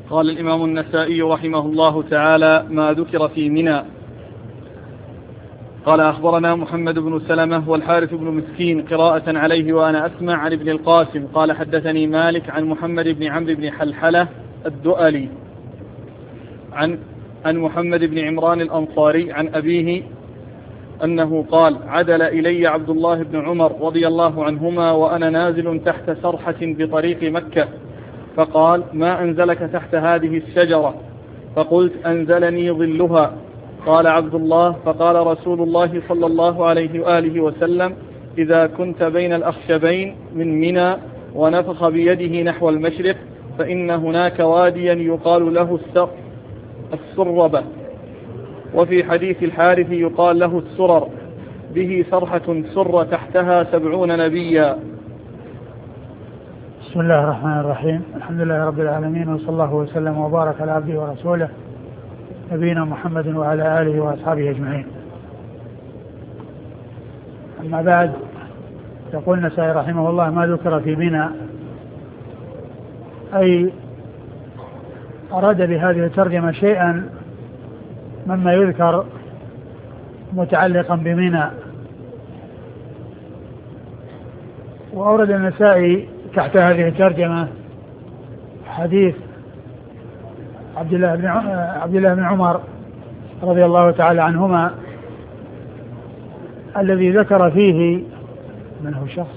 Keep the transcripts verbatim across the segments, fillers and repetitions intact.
قال الإمام النسائي رحمه الله تعالى: ما ذكر في منى. قال: أخبرنا محمد بن سلمة والحارث بن مسكين قراءة عليه وأنا أسمع عن ابن القاسم قال: حدثني مالك عن محمد بن عمرو بن حلحلة الدؤلي عن عن محمد بن عمران الأنصاري عن أبيه أنه قال: عدل إلي عبد الله بن عمر رضي الله عنهما وأنا نازل تحت سرحة بطريق مكة، فقال: ما أنزلك تحت هذه الشجرة؟ فقلت: أنزلني ظلها. قال عبد الله: فقال رسول الله صلى الله عليه وآله وسلم: إذا كنت بين الأخشبين من منى ونفخ بيده نحو المشرق فإن هناك واديا يقال له السربة، وفي حديث الحارث يقال له السرر، به سرحة سر تحتها سبعون نبيا. بسم الله الرحمن الرحيم. الحمد لله رب العالمين، وصلى الله وسلم وبارك على عبده ورسوله نبينا محمد وعلى آله وأصحابه أجمعين. أما بعد، يقول النسائي رحمه الله: ما ذكر في منى، أي أراد بهذه الترجمة شيئا مما يذكر متعلقا بمنى. وأورد النسائي تحت هذه الترجمة حديث عبد الله بن عبد الله بن عمر رضي الله تعالى عنهما، الذي ذكر فيه من هو شخص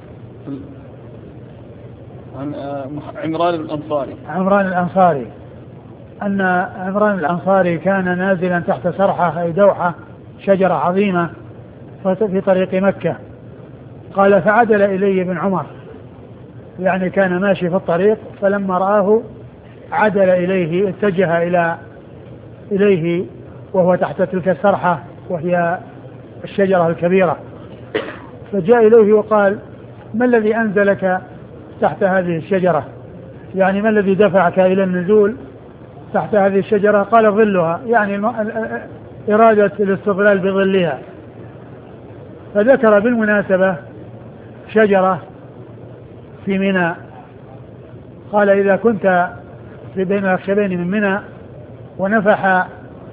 عن عمران الأنصاري عمران الأنصاري أن عمران الأنصاري كان نازلا تحت سرحة أي دوحة شجرة عظيمة في طريق مكة. قال: فعدل إلي ابن عمر، يعني كان ماشي في الطريق، فلما رآه عدل إليه، اتجه إلى إليه وهو تحت تلك السرحة وهي الشجرة الكبيرة، فجاء إليه وقال: ما الذي أنزلك تحت هذه الشجرة؟ يعني ما الذي دفعك إلى النزول تحت هذه الشجرة؟ قال: ظلها، يعني إرادة الاستظلال بظلها. فذكر بالمناسبة شجرة في منى، قال: إذا كنت في بين الأخشبين من منى ونفح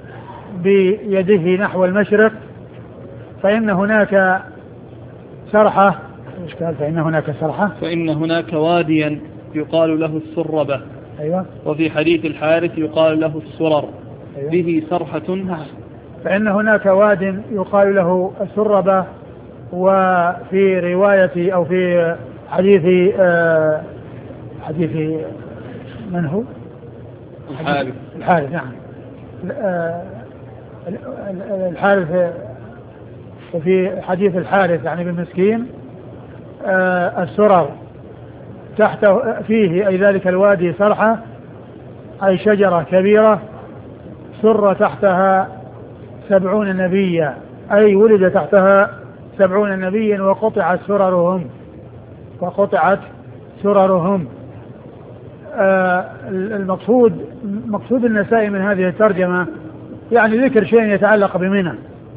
بيده نحو المشرق فإن هناك سرحة إيش قال؟ فإن هناك سرحة فإن هناك واديا يقال له السربة. أيوة. وفي حديث الحارث يقال له السرر. أيوة. به سرحة. فإن هناك واد يقال له السربة. وفي رواية أو في حديث آه حديث من هو؟ الحارث. الحارث نعم. آه الحارث. وفي حديث الحارث يعني بالمسكين آه السرر تحت فيه أي ذلك الوادي سرحة أي شجرة كبيرة سر تحتها سبعون نبيا، أي ولد تحتها سبعون نبيا وقطعت سررهم وقطعت سررهم. آه المقصود مقصود النسائي من هذه الترجمة يعني ذكر شيء يتعلق بمنى.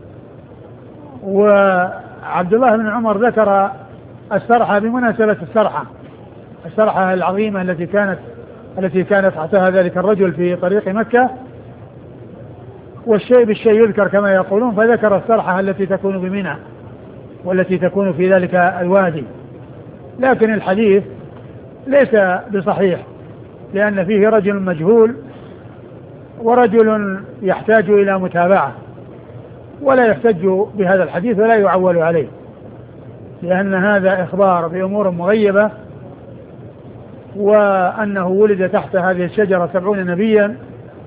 وعبد الله بن عمر ذكر السرحة بمناسبة السرحة السرحة العظيمة التي كانت التي كانت تحتها ذلك الرجل في طريق مكة، والشيء بالشيء يذكر كما يقولون، فذكر السرحة التي تكون بمنى والتي تكون في ذلك الوادي. لكن الحديث ليس بصحيح، لأن فيه رجل مجهول ورجل يحتاج إلى متابعة، ولا يحتج بهذا الحديث ولا يعول عليه، لأن هذا إخبار بأمور مغيبة، وأنه ولد تحت هذه الشجرة سبعون نبيا،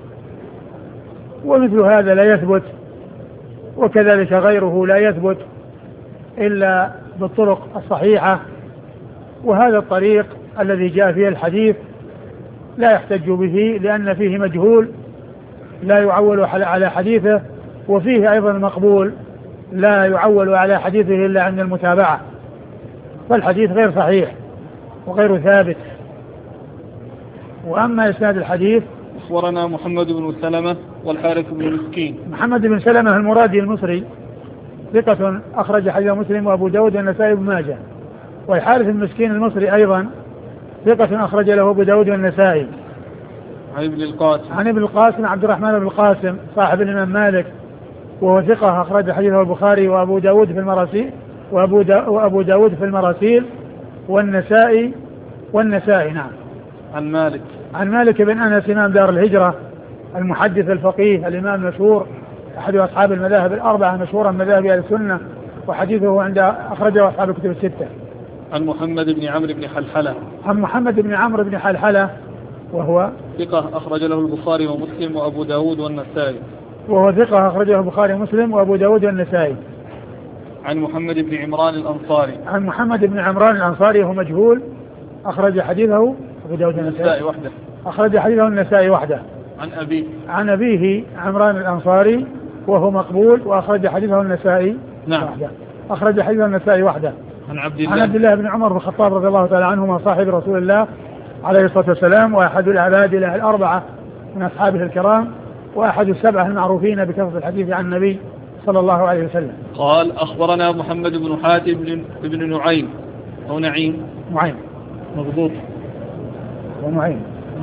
ومثل هذا لا يثبت، وكذلك غيره لا يثبت إلا بالطرق الصحيحة. وهذا الطريق الذي جاء فيه الحديث لا يحتج به، لأن فيه مجهول لا يعول على حديثه، وفيه أيضا مقبول لا يعول على حديثه إلا عند المتابعة، فالحديث غير صحيح وغير ثابت. وأما إسناد الحديث: أخبرنا محمد بن سلمة والحارث بن مسكين. محمد بن سلمة المرادي المصري ثقة أخرج حديث مسلم وأبو داود والنسائي بن ماجه. والحارث المسكين المصري أيضا ثقة أخرج له أبو داود والنسائي. عن ابن القاسم عن ابن القاسم عبد الرحمن بن القاسم صاحب الإمام مالك وهو ثقة أخرج حديثه البخاري وأبو داود في المراسيل وأبو, دا وأبو داود في المراسيل والنسائي والنسائي نعم. عن مالك عن مالك بن أنس إمام دار الهجرة المحدث الفقيه الإمام المشهور أحد أصحاب المذاهب الأربعة مشهورا مذاهب أهل السنة وحديثه عند أخرجه أصحاب الكتب الستة. عن محمد بن عمرو بن حلحلة عن محمد بن عمرو بن حلحلة وهو ثقة أخرج له البخاري ومسلم وأبو داود والنسائي وهو ثقة أخرجه البخاري ومسلم وأبو داود والنسائي. عن محمد بن عمران الأنصاري عن محمد بن عمران الأنصاري وهو مجهول أخرج حديثه أبو داود والنسائي وحده أخرج حديثه النسائي وحده. عن أبيه عن أبيه عمران الأنصاري وهو مقبول وأخرج حديثه النسائي نعم وحده أخرج حديثه النسائي وحده. عن عبد الله عن عبد الله بن عمر بن الخطاب رضي الله تعالى عنهما صاحب رسول الله عليه الصلاة والسلام وأحد العباد له الأربعة من أصحابه الكرام وأحد السبعة المعروفين بكثرة الحديث عن النبي صلى الله عليه وسلم. قال أخبرنا محمد بن حاتم بن نعيم أو نعيم نعيم مضبوط ونعيم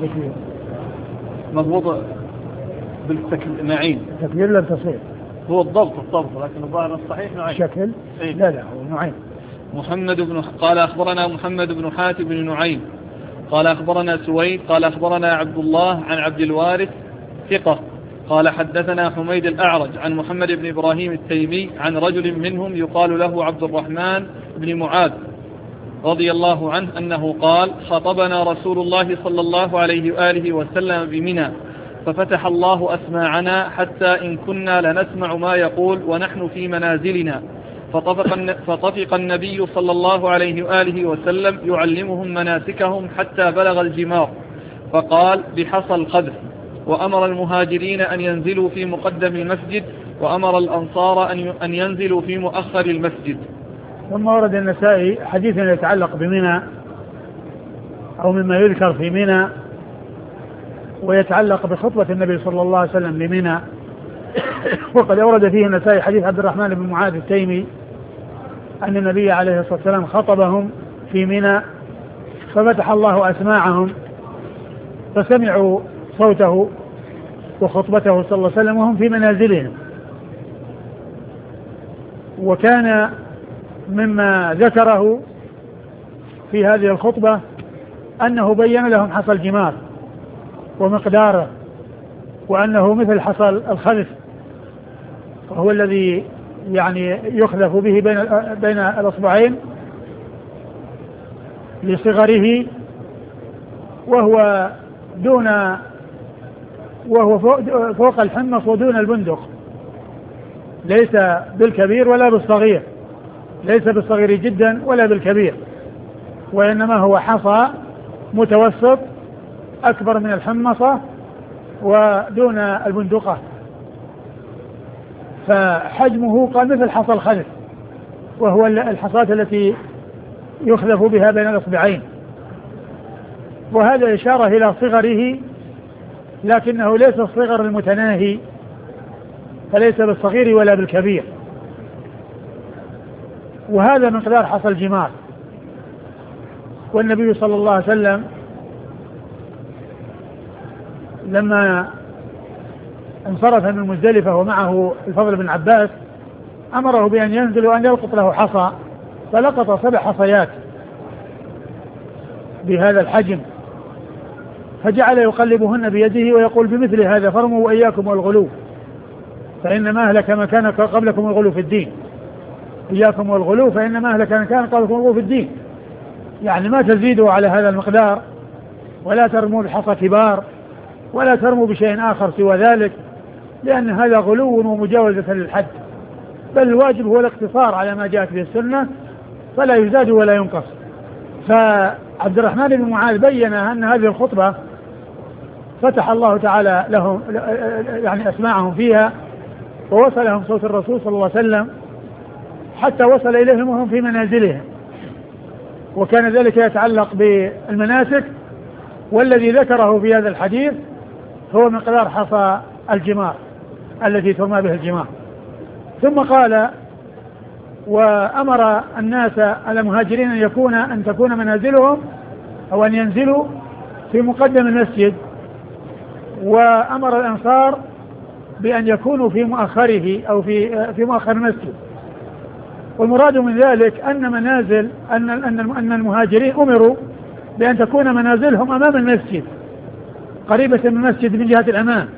مضبوط بالتكبير نعيم تكبير لا تصير هو الضبط الضبط لكن الظاهر الصحيح نعيم شكل إيه؟ لا لا هو نعيم. محمد بن قال أخبرنا محمد بن حاتم بن نعيم قال أخبرنا سويد قال أخبرنا عبد الله عن عبد الوارث ثقة قال حدثنا حميد الأعرج عن محمد بن إبراهيم التيمي عن رجل منهم يقال له عبد الرحمن بن معاذ رضي الله عنه أنه قال خطبنا رسول الله صلى الله عليه وآله وسلم بمنى ففتح الله أسماعنا حتى إن كنا لنسمع ما يقول ونحن في منازلنا فطفق, فطفق النبي صلى الله عليه وآله وسلم يعلمهم مناسكهم حتى بلغ الجمار فقال بحصى القذف وأمر المهاجرين أن ينزلوا في مقدم المسجد وأمر الأنصار أن ينزلوا في مؤخر المسجد. ثم ورد النسائي حديثا يتعلق بمنى أو مما يذكر في منى ويتعلق بخطبة النبي صلى الله عليه وسلم بمنى وقد أورد فيه النسائي حديث عبد الرحمن بن معاذ التيمي أن النبي عليه الصلاة والسلام خطبهم في منى ففتح الله أسماعهم فسمعوا صوته وخطبته صلى الله عليه وسلم وهم في منازلهم. وكان مما ذكره في هذه الخطبة أنه بين لهم حصى الجمار ومقداره وأنه مثل حصى الخلف وهو الذي يعني يخلف به بين بين الأصبعين لصغره وهو دون وهو فوق الحمص ودون البندق ليس بالكبير ولا بالصغير ليس بالصغير جدا ولا بالكبير وإنما هو حصى متوسط أكبر من الحمصة ودون البندقة فحجمه قال مثل حصى الخلف وهو الحصاة التي يخلف بها بين الأصبعين وهذا إشارة إلى صغره لكنه ليس الصغر المتناهي فليس بالصغير ولا بالكبير وهذا مقدار حصى الجمار. والنبي صلى الله عليه وسلم لما انصرف من مزدلفة ومعه الفضل بن عباس أمره بأن ينزل وأن يلقط له حصى فلقط سبع حصيات بهذا الحجم فجعل يقلبهن بيده ويقول بمثل هذا فرموا وإياكم والغلو فإنما أهلك ما كان قبلكم الغلو في الدين إياكم والغلو فإنما أهلك ما كان قبلكم الغلو في الدين يعني ما تزيدوا على هذا المقدار ولا ترموا بحصى كبار ولا ترموا بشيء آخر سوى ذلك لأن هذا غلو ومجاوزة للحد بل الواجب هو الاقتصار على ما جاءت به السنة فلا يزاد ولا ينقص. فعبد الرحمن بن معاذ بين أن هذه الخطبة فتح الله تعالى لهم يعني أسماعهم فيها ووصلهم صوت الرسول صلى الله عليه وسلم حتى وصل إليهم وهم في منازلهم وكان ذلك يتعلق بالمناسك والذي ذكره في هذا الحديث هو مقدار حصى الجمار التي ترمى به الجمار. ثم قال وأمر الناس المهاجرين أن يكون أن تكون منازلهم أو أن ينزلوا في مقدم المسجد وأمر الأنصار بأن يكونوا في مؤخره أو في في مؤخر المسجد. والمراد من ذلك أن منازل أن أن أن المهاجرين أمروا بأن تكون منازلهم أمام المسجد قريبة من المسجد من جهة الأمام،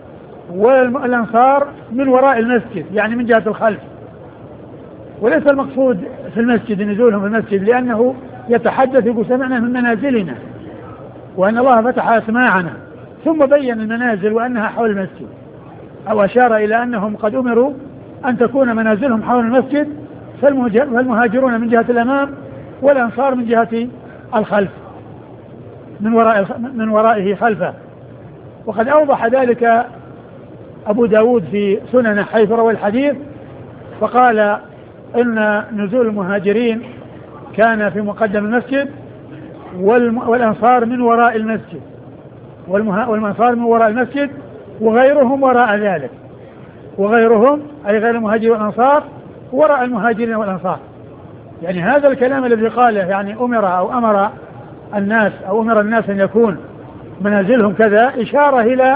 والأنصار من وراء المسجد يعني من جهة الخلف. وليس المقصود في المسجد نزولهم في المسجد، لأنه يتحدث يقول سمعنا من منازلنا وأن الله فتح أسماعنا، ثم بين المنازل وأنها حول المسجد، أو أشار إلى أنهم قد أمروا أن تكون منازلهم حول المسجد، فالمهاجرون من جهة الأمام والأنصار من جهة الخلف من وراء من ورائه خلفه. وقد أوضح ذلك أبو داود في سنن حيث روى الحديث، فقال إن نزول المهاجرين كان في مقدم المسجد والأنصار من وراء المسجد، والأنصار من وراء المسجد وغيرهم وراء ذلك، وغيرهم أي غير المهاجرين والأنصار وراء المهاجرين والأنصار. يعني هذا الكلام الذي قاله يعني أمر أو أمر الناس أو أمر الناس أن يكون منازلهم كذا، إشارة إلى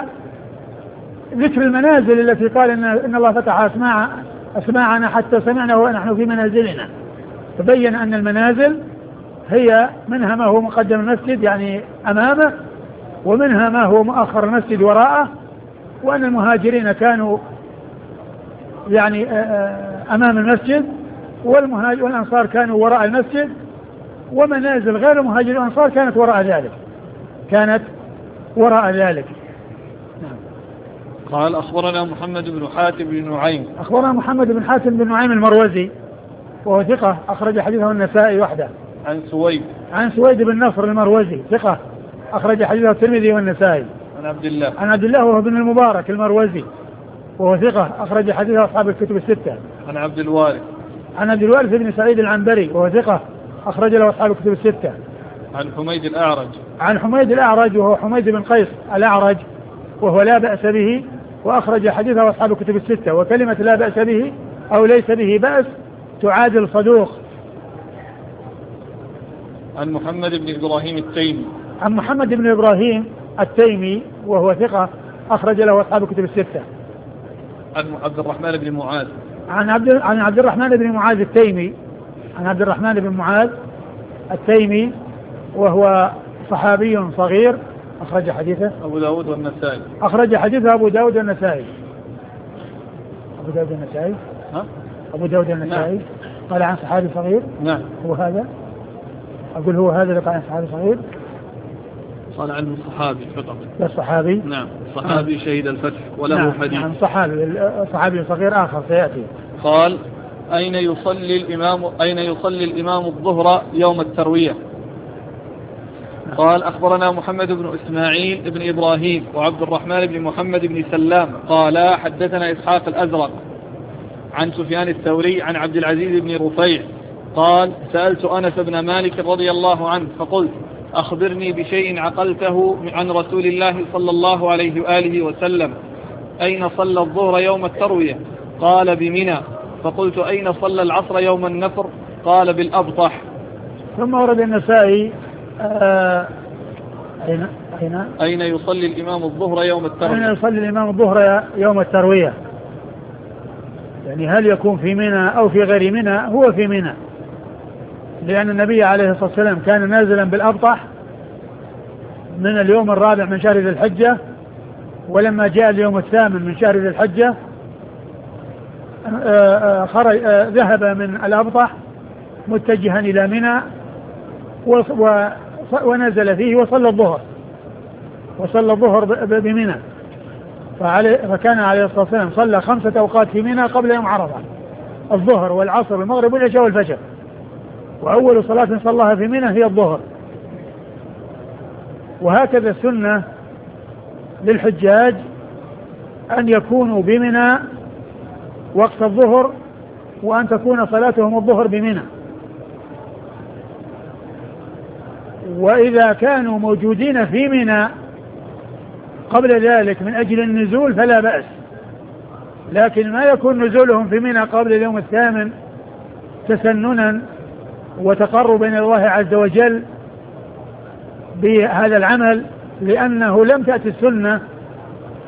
ذكر المنازل التي قال إن, إن الله فتح أسماع أسماعنا حتى سمعنا ونحن في منازلنا. فبين أن المنازل هي منها ما هو مقدم المسجد يعني أمامه، ومنها ما هو مؤخر المسجد وراءه، وأن المهاجرين كانوا يعني أمام المسجد والأنصار كانوا وراء المسجد، ومنازل غير المهاجرين والأنصار كانت وراء ذلك كانت وراء ذلك نعم. قال أخبرنا محمد بن حاتم بن نعيم أخبرنا محمد بن حاتم بن نعيم المروزي وهو ثقة أخرج حديثه النسائي وحده. عن سويد عن سويد بن نصر المروزي ثقة أخرج حديثه الترمذي والنسائي. عن عبد الله عن عبد الله وهو بن المبارك المروزي وهو ثقة أخرج حديثه أصحاب الكتب الستة. عن عبد الوارث عن عبد الوارث بن سعيد العنبري وهو ثقة أخرج له أصحاب الكتب الستة. عن حميد الأعرج عن حميد الأعرج وهو حميد بن قيس الأعرج وهو لا بأس به وأخرج حديثه أصحاب الكتب الستة. وكلمة لا بأس به أو ليس به بأس تعادل صدوق. عن محمد بن إبراهيم التيمي عن محمد بن إبراهيم التيمي وهو ثقة أخرج له أصحاب الكتب الستة. عن عبد الرحمن بن معاذ عن عبد عن عبد الرحمن بن معاذ التيمي عن عبد الرحمن بن معاذ التيمي وهو صحابي صغير أخرج حديثه أبو داود والنسائي أخرج حديثه أبو داود والنسائي أبو داود والنسائي ها أبو داود والنسائي. نعم. قال عن صحابي صغير. نعم. هو هذا أقول هو هذا اللي قال عن صحابي صغير قال عنه الصحابي فقط. الصحابي نعم الصحابي شهد الفتح وله نعم. حديث. نعم صحابي صحابي صغير آخر سيأتي. قال أين يصلي الإمام أين يصلي الإمام الظهر يوم التروية؟ نعم. قال أخبرنا محمد بن إسماعيل بن إبراهيم وعبد الرحمن بن محمد بن سلام قال حدثنا إسحاق الأزرق عن سفيان الثوري عن عبد العزيز بن رفيع قال سألت أنس بن مالك رضي الله عنه فقلت أخبرني بشيء عقلته عن رسول الله صلى الله عليه وآله وسلم أين صلى الظهر يوم التروية؟ قال بمنى. فقلت أين صلى العصر يوم النفر؟ قال بالأبطح. ثم ورد النسائي آه أين أين أين يصلي الإمام الظهر يوم التروية؟ أين يصلي الإمام الظهر يوم التروية؟ يعني هل يكون في منى أو في غير منى؟ هو في منى، لأن النبي عليه الصلاة والسلام كان نازلا بالأبطح من اليوم الرابع من شهر ذي الحجة، ولما جاء اليوم الثامن من شهر ذي الحجة خرج ذهب من الأبطح متجها إلى منى ونزل فيه وصلى الظهر وصلى الظهر بمنى. فكان عليه الصلاة والسلام صلى خمسة أوقات في منى قبل يوم عرفة، الظهر والعصر والمغرب والعشاء والفجر، وأول صلاة صلاها في منى هي الظهر. وهكذا السنة للحجاج أن يكونوا بمنى وقت الظهر وأن تكون صلاتهم الظهر بمنى. وإذا كانوا موجودين في منى قبل ذلك من أجل النزول فلا بأس، لكن ما يكون نزولهم في منى قبل اليوم الثامن تسننا وتقربا إلى الله عز وجل بهذا العمل، لأنه لم تأتي السنة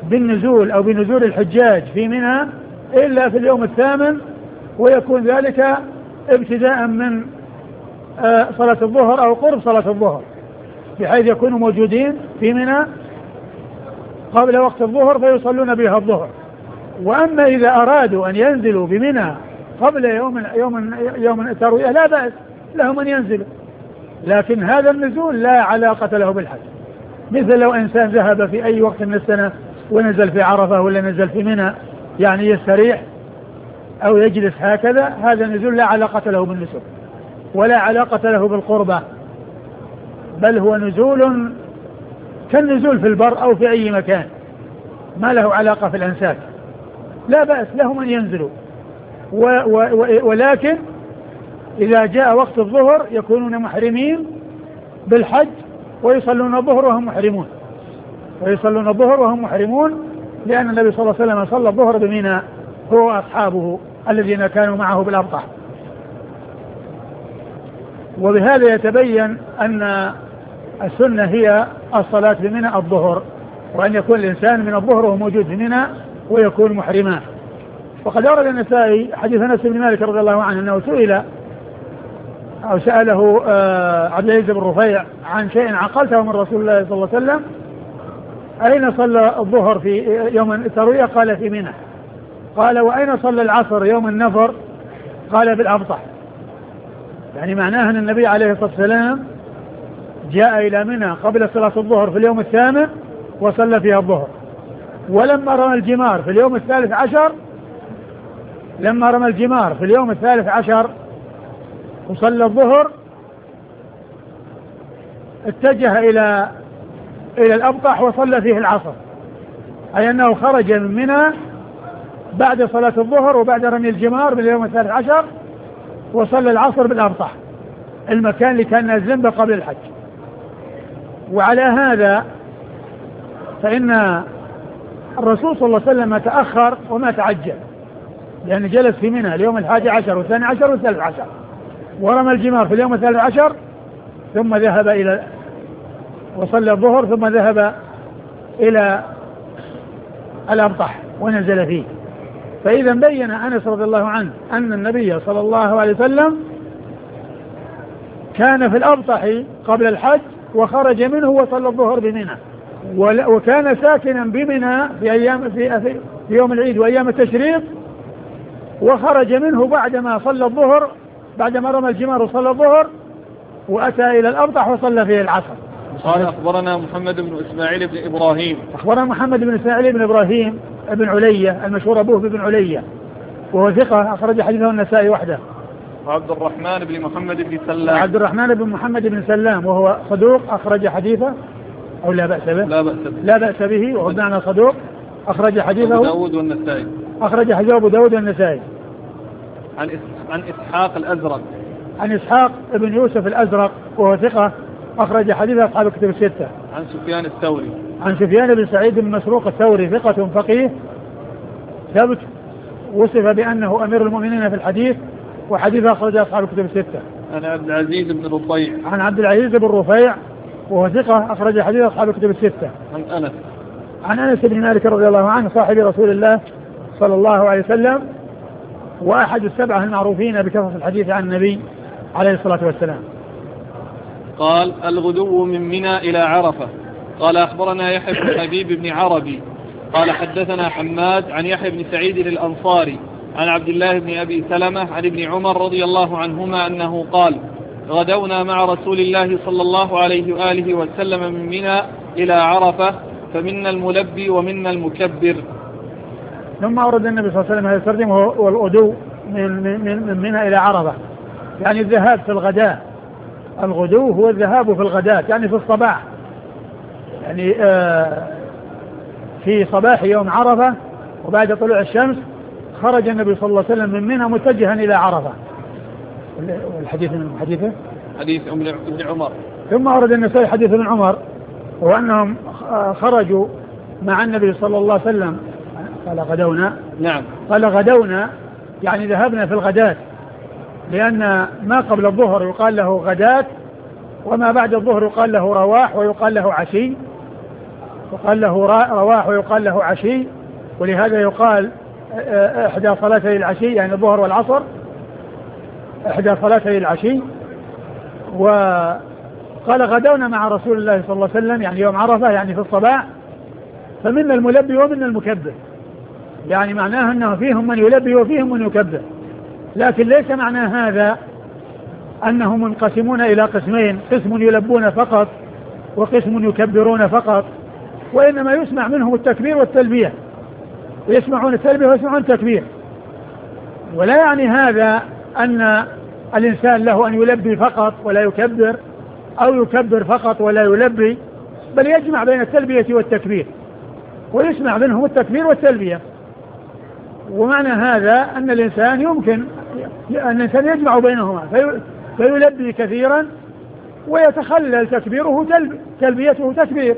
بالنزول أو بنزول الحجاج في منى إلا في اليوم الثامن، ويكون ذلك ابتداء من صلاة الظهر أو قرب صلاة الظهر، بحيث يكونوا موجودين في منى قبل وقت الظهر فيصلون بها الظهر. وأما إذا أرادوا أن ينزلوا بمنى قبل يوم يوم يوم التروية لا بأس لهم أن ينزلوا، لكن هذا النزول لا علاقة له بالحج. مثل لو إنسان ذهب في أي وقت من السنة ونزل في عرفة ولا نزل في منى يعني يستريح أو يجلس هكذا، هذا النزول لا علاقة له بالنسك ولا علاقة له بالقربة، بل هو نزول كالنزول في البر أو في أي مكان، ما له علاقة في الأنساك، لا بأس لهم أن ينزلوا. و و ولكن إذا جاء وقت الظهر يكونون محرمين بالحج ويصلون الظهر وهم محرمون، ويصلون الظهر وهم محرمون، لأن النبي صلى الله عليه وسلم صلى الظهر بمنى هو وأصحابه الذين كانوا معه بالأبطح. وبهذا يتبين أن السنة هي الصلاة بمنى الظهر، وأن يكون الإنسان من الظهر وهو موجود في منى ويكون محرما. وقد أورد النسائي حديث أنس بن مالك رضي الله عنه أنه سئل أو سأله عبد العزيز بن رفيع عن شيء عقلته من رسول الله صلى الله عليه وسلم أين صلى الظهر في يوم التروية؟ قال في منى. قال وأين صلى العصر يوم النفر؟ قال بالأبطح. يعني معناه أن النبي عليه الصلاة والسلام جاء إلى منى قبل صلاة الظهر في اليوم الثامن وصلى فيها الظهر، ولما رمى الجمار في اليوم الثالث عشر لما رمى الجمار في اليوم الثالث عشر وصلى الظهر اتجه إلى إلى الأبطح وصلى فيه العصر، أي أنه خرج من منى بعد صلاة الظهر وبعد رمي الجمار باليوم الثالث عشر وصلى العصر بالأبطح، المكان اللي كان نازل به قبل الحج. وعلى هذا فإن الرسول صلى الله عليه وسلم تأخر وما تعجل، لأنه جلس في منى اليوم الحادي عشر والثاني عشر والثالث عشر، ورمى الجمار في اليوم الثالث عشر، ثم ذهب إلى وصلى الظهر، ثم ذهب إلى الأبطح ونزل فيه. فإذا بين أنس رضي الله عنه أن النبي صلى الله عليه وسلم كان في الأبطح قبل الحج وخرج منه وصلى الظهر بمنى، وكان ساكنا بمنى في أيام في, في يوم العيد وأيام التشريق، وخرج منه بعدما صلى الظهر بعدما رمى الجمار وصلى الظهر وأتى إلى الأبطح وصلى فيه العصر. قال أخبرنا محمد بن إسماعيل بن إبراهيم أخبرنا محمد بن إسماعيل بن إبراهيم ابن علية المشهور أبوه بن علية وهو ثقة أخرج حديثه النسائي وحده. وعبد الرحمن بن محمد بن سلام عبد الرحمن بن محمد بن سلام وهو صدوق أخرج حديثه أو لا بأس به لا بأس به, لا بأس به وهو بمعنى صدوق أخرج حديثه أبو داود والنسائي أخرج حديثه أبو داود والنسائي. عن عن إسحاق الأزرق عن إسحاق بن يوسف الأزرق وهو ثقة أخرج حديث أصحاب الكتب الستة. عن سفيان الثوري عن سفيان بن سعيد بن مسروق الثوري ثقة فقيه ثبت، وصف بأنه أمير المؤمنين في الحديث، وحديث أخرج أصحاب الكتب الستة. عن عبد العزيز بن رفيع عن عبد العزيز بن رفيع وهو ثقة أخرج حديث أصحاب الكتب الستة. عن أنس عن أنس بن مالك رضي الله عنه صاحب رسول الله صلى الله عليه وسلم، وأحد السبعة المعروفين بكثرة الحديث عن النبي عليه الصلاة والسلام. قال الغدو من منى إلى عرفة. قال أخبرنا يحيى بن حبيب بن عربي قال حدثنا حماد عن يحيى بن سعيد الأنصاري عن عبد الله بن أبي سلمة عن ابن عمر رضي الله عنهما أنه قال غدونا مع رسول الله صلى الله عليه وآله وسلم من منى إلى عرفة فمنا الملبي ومنا المكبر. ثم أورد النبي صلى الله عليه وسلم هذا الترجمة هو الغدو من, من, من منى إلى عرفة، يعني الذهاب في الغداء. الغدو هو الذهاب في الغداء يعني في الصباح، يعني آه في صباح يوم عرفة وبعد طلوع الشمس خرج النبي صلى الله عليه وسلم من منى متجها إلى عرفة. الحديث من حديثه حديث ابن عمر. ثم أورد النسائي حديث ابن عمر وأنهم خرجوا مع النبي صلى الله عليه وسلم. قال غدونا. نعم. قال غدونا يعني ذهبنا في الغداة، لأن ما قبل الظهر يقال له غداة، وما بعد الظهر يقال له رواح ويقال له عشي. يقال له رواح ويقال له عشي، ولهذا يقال إحدى صلاتي العشي يعني الظهر والعصر، إحدى صلاتي العشي. وقال غدونا مع رسول الله صلى الله عليه وسلم يعني يوم عرفة يعني في الصباح، فمنا الملبي ومنا المكبر، يعني معناه أنه فيهم من يلبي وفيهم من يكبر، لكن ليس معنى هذا أنهم منقسمون إلى قسمين، قسم يلبون فقط وقسم يكبرون فقط، وإنما يسمع منهم التكبير والتلبية، ويسمعون التلبية ويسمعون التكبير. ولا يعني هذا أن الإنسان له أن يلبي فقط ولا يكبر، أو يكبر فقط ولا يلبي، بل يجمع بين التلبية والتكبير ويسمع منهم التكبير والتلبية. ومعنى هذا أن الإنسان يمكن أن الإنسان يجمع بينهما في فيلبي كثيرا ويتخلل تكبيره تلب تلبيته تكبير،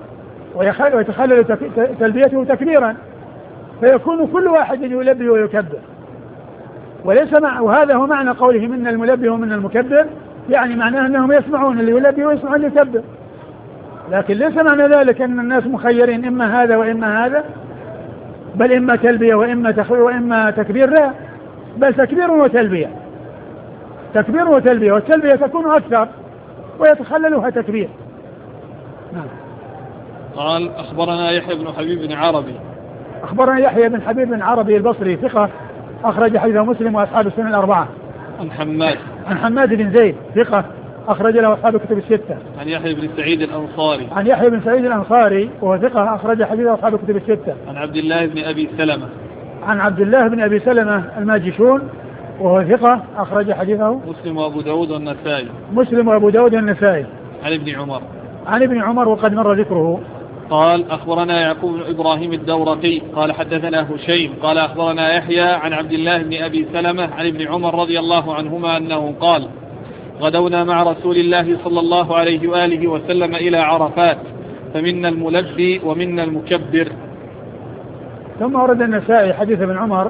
ويتخلل تلبيته تكبيرا، فيكون كل واحد يلبي ويكبر. وليس مع وهذا هو معنى قوله من الملبي ومن المكبر، يعني معناه أنهم يسمعون اللي يلبي ويسمعون اللي يكبر، لكن ليس معنى ذلك أن الناس مخيرين إما هذا وإما هذا، بل إما تلبية وإما تخوي وإما تكبير، لا، بل تكبير وتلبية، تكبير وتلبية، والتلبية تكون أكثر ويتخللها تكبير. نعم. قال أخبرنا يحيى بن حبيب بن عربي. أخبرنا يحيى بن حبيب بن عربي البصري ثقة أخرج حديثه مسلم وأصحاب السنن الأربعة. عن حماد. عن حماد بن زيد ثقة أخرج له أصحاب الكتب الستة. عن يحيى بن سعيد الأنصاري. عن يحيى بن سعيد الأنصاري وهو ثقة أخرج حديثه أصحاب الكتب الستة. عن عبد الله بن أبي سلمة. عن عبد الله بن أبي سلمة الماجشون وهو ثقة أخرج حديثه مسلم وأبو داود والنسائي. مسلم وأبو داود والنسائي. عن ابن عمر. عن ابن عمر وقد مر ذكره. قال أخبرنا يعقوب بن إبراهيم الدورقي قال حدثنا هشيم قال أخبرنا يحيى عن عبد الله بن أبي سلمة عن ابن عمر رضي الله عنهما أنه قال غدونا مع رسول الله صلى الله عليه وآله وسلم إلى عرفات فمنا الملبي ومنا المكبر. ثم ورد النسائي حديث ابن عمر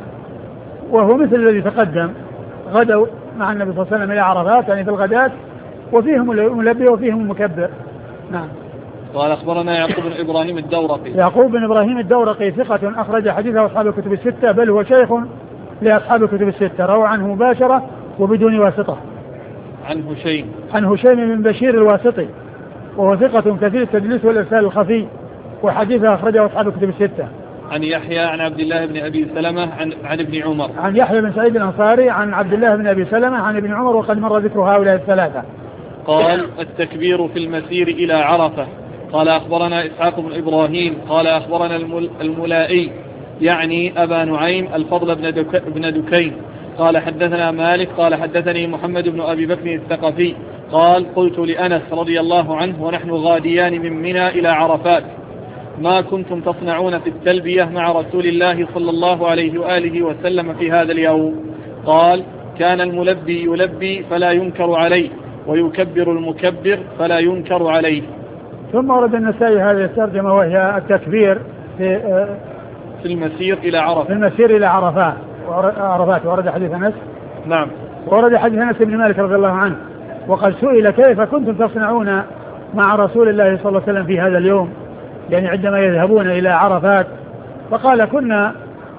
وهو مثل الذي تقدم، غدوا مع النبي صلى الله عليه وسلم إلى عرفات يعني في الغداة، وفيهم الملبي وفيهم المكبر. نعم. قال أخبرنا يعقوب بن إبراهيم الدورقي. يعقوب بن إبراهيم الدورقي ثقة أخرج حديثه أصحاب الكتب الستة، بل هو شيخ لأصحاب الكتب الستة، روى عنه مباشرة وبدون واسطة. عن هشيم. عن هشيم بن بشير الواسطي وهو ثقة كثير التدليس والإرسال الخفي، وحديثه أخرجه أصحاب الكتب الستة. عن يحيى عن عبد الله بن أبي سلمة عن, عن ابن عمر. عن يحيى بن سعيد الأنصاري عن عبد الله بن أبي سلمة عن ابن عمر وقد مر ذكر هؤلاء الثلاثة. قال التكبير في المسير إلى عرفة. قال أخبرنا إسحاق بن إبراهيم قال أخبرنا المل الملائي يعني أبا نعيم الفضل بن, دك بن دكين قال حدثنا مالك قال حدثني محمد بن أبي بكر الثقفي قال قلت لأنس رضي الله عنه ونحن غاديان من منى إلى عرفات ما كنتم تصنعون في التلبية مع رسول الله صلى الله عليه وآله وسلم في هذا اليوم؟ قال كان الملبي يلبي فلا ينكر عليه ويكبر المكبر فلا ينكر عليه. ثم ورد النسائي هذه الترجمة وهي التكبير في في المسير إلى عرفات. في المسير إلى عرفات عرفات ورد حديث أنس. نعم. ورد حديث أنس بن مالك رضي الله عنه وقد سئل كيف كنتم تصنعون مع رسول الله صلى الله عليه وسلم في هذا اليوم، يعني عندما يذهبون إلى عرفات، فقال كنا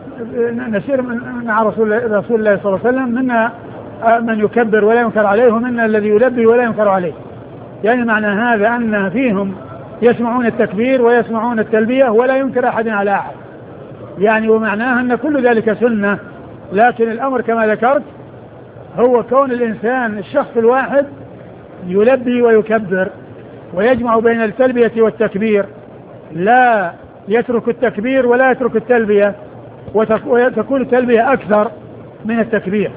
نسير مع رسول, رسول الله صلى الله عليه وسلم منا من يكبر ولا ينكر عليه ومنا الذي يلبي ولا ينكر عليه، يعني معنى هذا أن فيهم يسمعون التكبير ويسمعون التلبية ولا ينكر أحد على أحد، يعني ومعناها أن كل ذلك سنة، لكن الأمر كما ذكرت هو كون الإنسان الشخص الواحد يلبي ويكبر ويجمع بين التلبية والتكبير، لا يترك التكبير ولا يترك التلبية، وتكون التلبية أكثر من التكبير.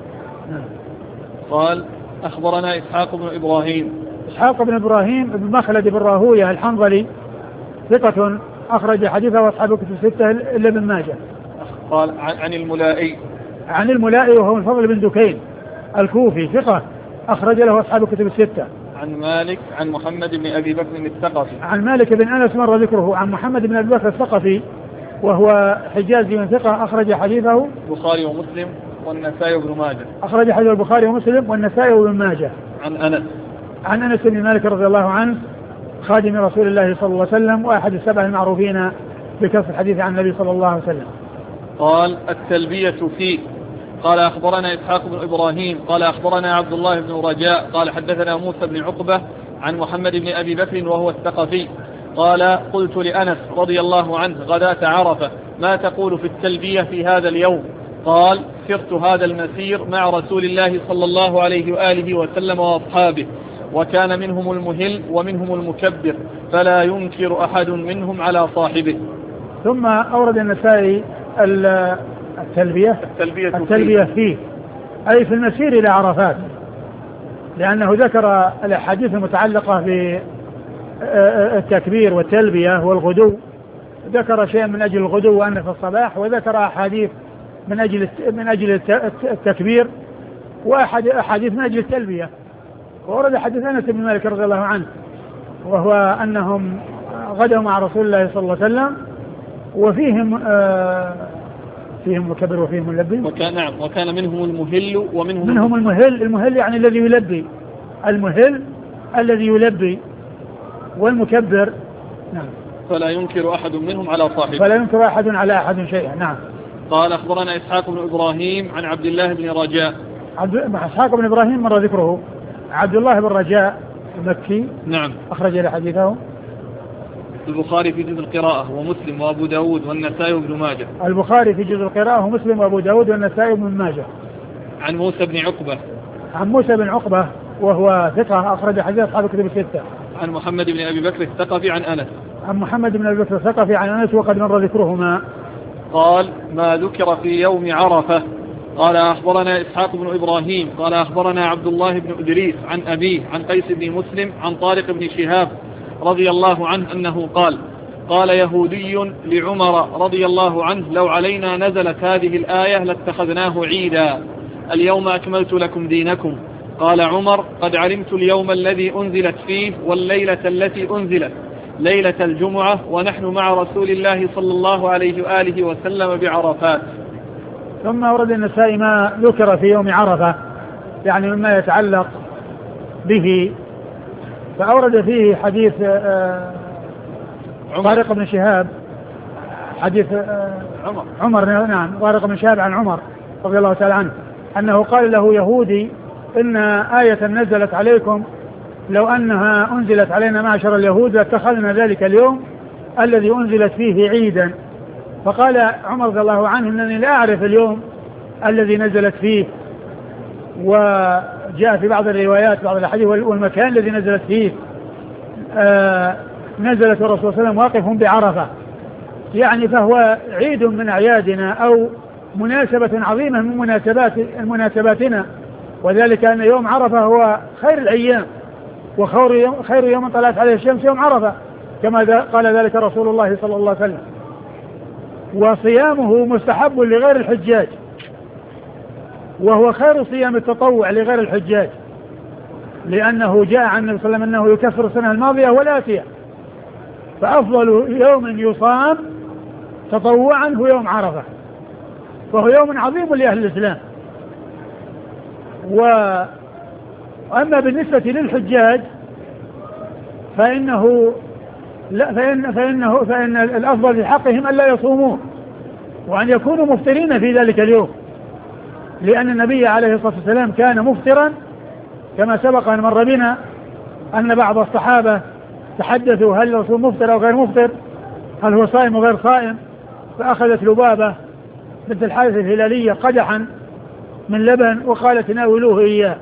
قال أخبرنا إسحاق بن إبراهيم. إسحاق بن إبراهيم بن مخلد بن راهوية الحنظلي ثقة أخرج حديثه أصحاب الكتب الستة إلا ابن ماجه. قال عن الملائي. عن الملائي وهو الفضل بن دكين الكوفي ثقة أخرج له أصحاب الكتب الستة. عن مالك عن محمد بن أبي بكر الثقفي. عن مالك بن أنس مر ذكره. عن محمد بن أبي بكر الثقفي وهو حجازي ثقة أخرج حديثه البخاري ومسلم والنسائي وابن ماجه. أخرج حديث البخاري ومسلم والنسائي وابن ماجه. عن أنس. عن أنس بن مالك رضي الله عنه خادم رسول الله صلى الله عليه وسلم وأحد السبع المعروفين بكثرة الحديث عن النبي صلى الله عليه وسلم. قال التلبية فيه. قال أخبرنا إسحاق بن إبراهيم قال أخبرنا عبد الله بن رجاء قال حدثنا موسى بن عقبة عن محمد بن أبي بكر وهو الثقفي قال قلت لأنس رضي الله عنه غداة عرفة ما تقول في التلبية في هذا اليوم؟ قال سرت هذا المسير مع رسول الله صلى الله عليه وآله وسلم وأصحابه وكان منهم المهل ومنهم المكبر فلا ينكر أحد منهم على صاحبه. ثم أورد النسائي التلبية التلبية, التلبية فيه. فيه أي في المسير إلى عرفات، لأنه ذكر الأحاديث المتعلقة بالتكبير والتلبية والغدو، ذكر شيء من أجل الغدو وأن في الصباح، وذكر أحاديث من أجل من أجل التكبير وأحاديث من أجل التلبية. وورد حديث أنس بن مالك رضي الله عنه وهو أنهم غدوا مع رسول الله صلى الله عليه وسلم وفيهم آه فيهم مكبر وفيهم ملبي. وكان نعم وكان منهم المهل ومنهم منهم المهل. المهل يعني الذي يلبي، المهل الذي يلبي، والمكبر نعم فلا ينكر أحد منهم على صاحبه فلا ينكر أحد على أحد شيئا. نعم. قال أخبرنا إسحاق بن إبراهيم عن عبد الله بن رجاء. عبد إسحاق بن إبراهيم مر ذكره. عبد الله بن رجاء المكي نعم أخرج له حديثه البخاري في جزء القراءة ومسلم وأبو داود والنسائي وابن ماجه. البخاري في جزء القراءة ومسلم وأبو داود والنسائي وابن ماجه. عن موسى بن عقبة. عن موسى بن عقبة وهو ثقة أخرج حديث أصحاب الكتب الستة. عن محمد بن أبي بكر الثقفي عن أنس. عن محمد بن أبي بكر الثقفي عن أنس وقد مر ذكرهما. قال ما ذكر في يوم عرفة. قال أخبرنا إسحاق بن إبراهيم قال أخبرنا عبد الله بن إدريس عن أبيه عن قيس بن مسلم عن طارق بن شهاب رضي الله عنه أنه قال قال يهودي لعمر رضي الله عنه لو علينا نزلت هذه الآية لاتخذناه عيدا اليوم أكملت لكم دينكم. قال عمر قد علمت اليوم الذي أنزلت فيه والليلة التي أنزلت ليلة الجمعة ونحن مع رسول الله صلى الله عليه وآله وسلم بعرفات. ثم أورد النسائي ما ذكر في يوم عرفة يعني مما يتعلق به، فأورد فيه حديث طارق بن شهاب حديث عمر عمر نعم طارق بن شهاب عن عمر رضي الله تعالى عنه أنه قال له يهودي إن آية نزلت عليكم لو أنها أنزلت علينا معشر اليهود لاتخذنا ذلك اليوم الذي أنزلت فيه عيدا. فقال عمر رضي الله عنه إنني لا أعرف اليوم الذي نزلت فيه، وجاء في بعض الروايات بعض الحديث والمكان الذي نزلت فيه آه نزلت الرسول صلى الله عليه وسلم واقف بعرفة، يعني فهو عيد من أعيادنا أو مناسبة عظيمة من مناسبات مناسباتنا، وذلك أن يوم عرفة هو خير الأيام وخير يوم, خير يوم طلعت عليه الشمس يوم عرفة كما قال ذلك رسول الله صلى الله عليه وسلم. وصيامه مستحب لغير الحجاج وهو خير صيام التطوع لغير الحجاج، لأنه جاء عن النبي صلى الله عليه وسلم أنه يكفر السنة الماضية والآتية، فأفضل يوم يصام تطوعا هو يوم عرفة، وهو يوم عظيم لأهل الإسلام. وأما بالنسبة للحجاج فإنه لا فإن فإنه فإن الأفضل في حقهم ألا يصوموه وأن يكونوا مفطرين في ذلك اليوم، لأن النبي عليه الصلاة والسلام كان مفطرا كما سبق أن مر بنا أن بعض الصحابة تحدثوا هل الرسول مفطر أو غير مفطر، هل هو صائم أو غير صائم، فأخذت لبابة بنت الحارث الهلالية قدحا من لبن وقالت ناولوه إياه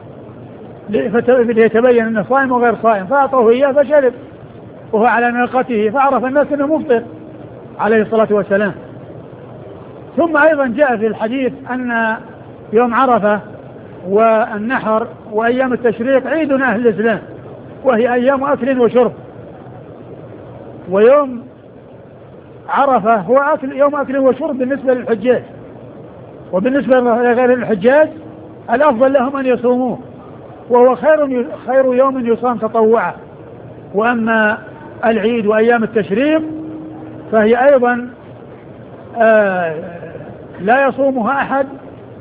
ليتبين أنه صائم وغير صائم، فأعطوه إياه فشرب وهو على ناقته، فعرف الناس أنه مفطر عليه الصلاة والسلام. ثم أيضا جاء في الحديث أن يوم عرفة والنحر وأيام التشريق عيد أهل الإسلام، وهي أيام أكل وشرب، ويوم عرفة هو أكل يوم أكل وشرب بالنسبة للحجاج، وبالنسبة لغير الحجاج الأفضل لهم أن يصوموه، وهو خير خير يوم يصام تطوعا. وأما العيد وأيام التشريق فهي أيضا آه لا يصومها أحد،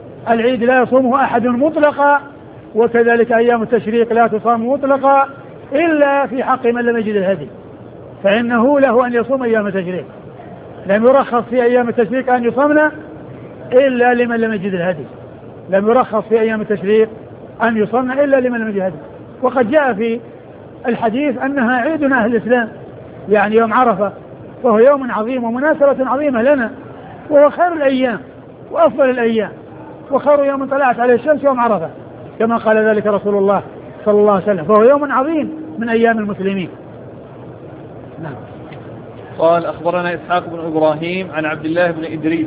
العيد لا يصومه أحد مطلقا، وكذلك أيام التشريق لا تصام مطلقا إلا في حق من لم يجد الهدي، فإنه له أن يصوم أيام التشريق. لم يرخص في أيام التشريق أن يصمنا إلا لمن لم يجد الهدي، لم يرخص في أيام التشريق أن يصمنا إلا لمن لم يجد الهدي. وقد جاء في الحديث أنها عيدنا أهل الإسلام، يعني يوم عرفة، وهو يوم عظيم ومناسبة عظيمة لنا، وهو خير الأيام وأفضل الأيام، وخير يوم طلعت عليه الشمس يوم عرفة كما قال ذلك رسول الله صلى الله عليه وسلم، فهو يوم عظيم من أيام المسلمين. نعم. قال أخبرنا إسحاق بن إبراهيم عن عبد الله بن إدريس.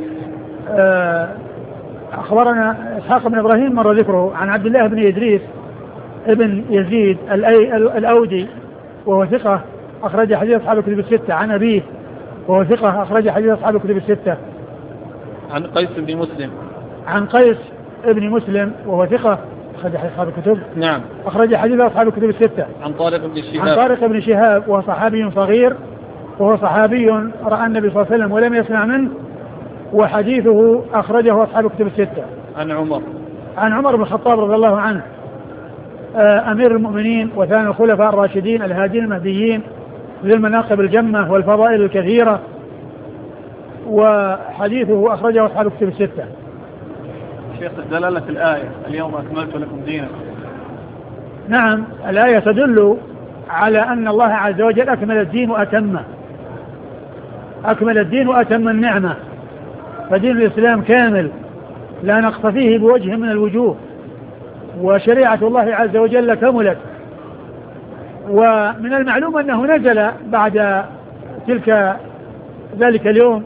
أخبرنا إسحاق بن إبراهيم مر ذكره عن عبد الله بن إدريس ابن يزيد الأودي وهو ثقة أخرج حديث أصحاب الكتب الستة، عن أبيه وهو ثقة أخرج حديث أصحاب الكتب الستة. عن قيس بن مسلم. عن قيس بن مسلم وهو ثقة أخرج حديث أصحاب الكتب. نعم. أخرج حديث أصحاب الكتب الستة. عن طارق بن شهاب. عن طارق بن شهاب وهو صحابي صغير، وهو صحابي رأى النبي صلى الله عليه وسلم ولم يسمع منه، وحديثه أخرجه أصحاب الكتب الستة. عن عمر. عن عمر بن الخطاب رضي الله عنه أمير المؤمنين وثاني الخلفاء الراشدين الهادين المهديين ذي المناقب الجمة والفضائل الكثيرة، وحديثه أخرجه أصحاب الكتب الستة. شيخ دلالة الآية اليوم أكملت لكم دينكم. نعم، الآية تدل على أن الله عز وجل أكمل الدين وأتمه، أكمل الدين وأتم النعمة، فدين الإسلام كامل لا نقص فيه بوجه من الوجوه، وشريعة الله عز وجل كملت. ومن المعلوم أنه نزل بعد تلك ذلك اليوم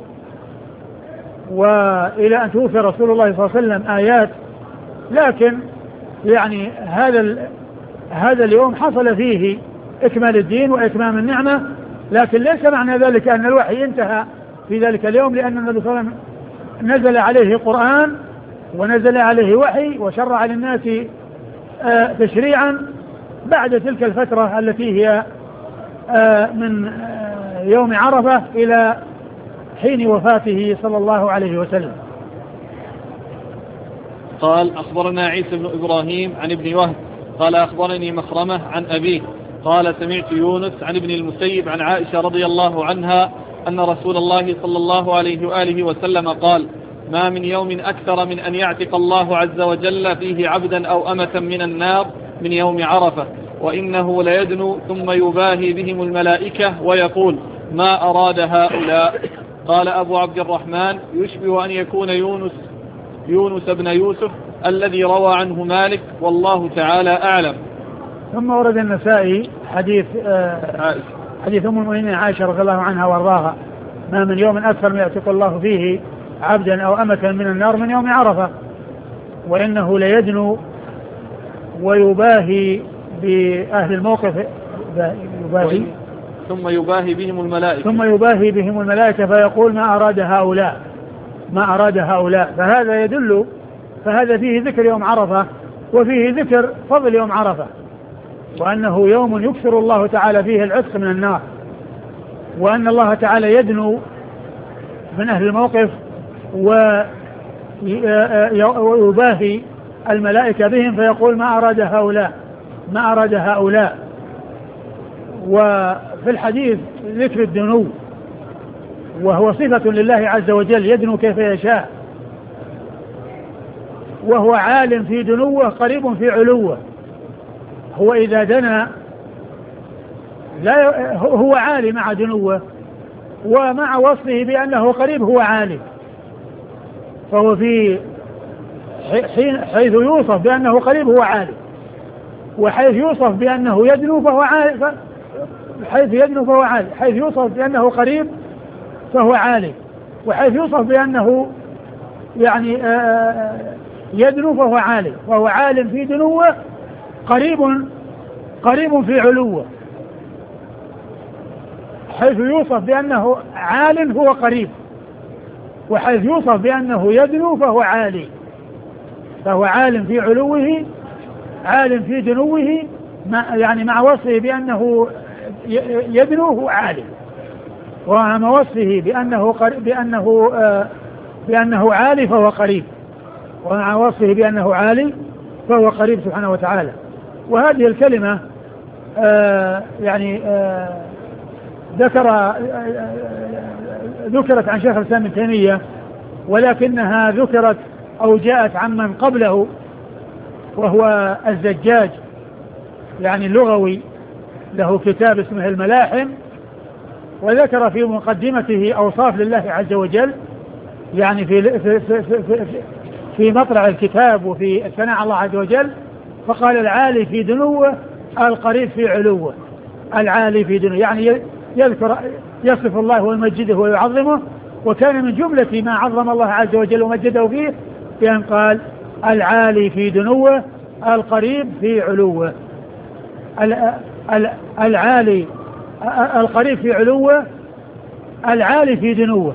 وإلى أن توفي رسول الله صلى الله عليه وسلم آيات، لكن يعني هذا هذا اليوم حصل فيه إكمال الدين وإتمام النعمة، لكن ليس معنى ذلك أن الوحي انتهى في ذلك اليوم، لأن النبي صلى الله عليه وسلم نزل عليه قرآن ونزل عليه وحي وشرع للناس تشريعا بعد تلك الفترة التي هي من يوم عرفة إلى حين وفاته صلى الله عليه وسلم. قال أخبرنا عيسى بن إبراهيم عن ابن وهب قال أخبرني مخرمة عن أبيه قال سمعت يونس عن ابن المسيب عن عائشة رضي الله عنها أن رسول الله صلى الله عليه وآله وسلم قال ما من يوم أكثر من أن يعتق الله عز وجل فيه عبدا أو أمة من النار من يوم عرفة، وإنه ليدنو ثم يباهي بهم الملائكة ويقول ما أراد هؤلاء. قال أبو عبد الرحمن يشبه أن يكون يونس يونس بن يوسف الذي روى عنه مالك والله تعالى أعلم. ثم ورد النسائي حديث آه حديث أم المؤمنين عائشة رضي الله عنها وارضاها ما من يوم أكثر من يعتق الله فيه عبدا أو أمة من النار من يوم عرفة، وإنه ليدنو ويباهي بأهل الموقف يباهي ثم يباهي بهم الملائكة ثم يباهي بهم الملائكة فيقول ما أراد هؤلاء ما أراد هؤلاء. فهذا يدل فهذا فيه ذكر يوم عرفة وفيه ذكر فضل يوم عرفة، وأنه يوم يكثر الله تعالى فيه العتق من النار، وأن الله تعالى يدنو من أهل الموقف ويباهي الملائكة بهم فيقول ما أراد هؤلاء ما أراد هؤلاء. وفي الحديث ذكر الدنو وهو صفة لله عز وجل يدنو كيف يشاء، وهو عالم في دنوه قريب في علوه. هو إذا دنا لا هو عالي مع دنوه، ومع وصفه بأنه قريب هو عالي، فهو في حيث يوصف بأنه قريب هو عالي، وحيث يوصف بأنه يدنو فهو عالي، حيث يدنو فهو عالي، حيث يوصف بأنه قريب فهو عالي، وحيث يوصف بأنه يعني يدنو فهو عالي، وهو عالم في دنوه قريب قريب في علوه. حيث يوصف بأنه عال هو قريب، وحيث يوصف بأنه يدنو فهو عالي، فهو عالم في علوه عالم في دنوه يعني مع وصفه بأنه يدنو هو عالي، ومع وصفه بأنه قريب بأنه آه بأنه عالي فهو قريب، ومع وصفه بأنه عالي فهو قريب سبحانه وتعالى. وهذه الكلمة آه يعني آه ذكر آه ذكرت عن شيخ الإسلام ابن تيمية، ولكنها ذكرت أو جاءت عمن قبله وهو الزجاج يعني اللغوي، له كتاب اسمه الملاحم، وذكر في مقدمته أوصاف لله عز وجل يعني في في في, في, في, في مطلع الكتاب وفي الثناء على الله عز وجل، فقال العالي في دنوه القريب في علوه. العالي في دنوه يعني يذكر يصف الله ويمجده ويعظمه، وكان من جملة ما عظم الله عز وجل ومجده فيه بأن قال العالي في دنوه القريب في علوه. العالي القريب في علوه، العالي في دنوه.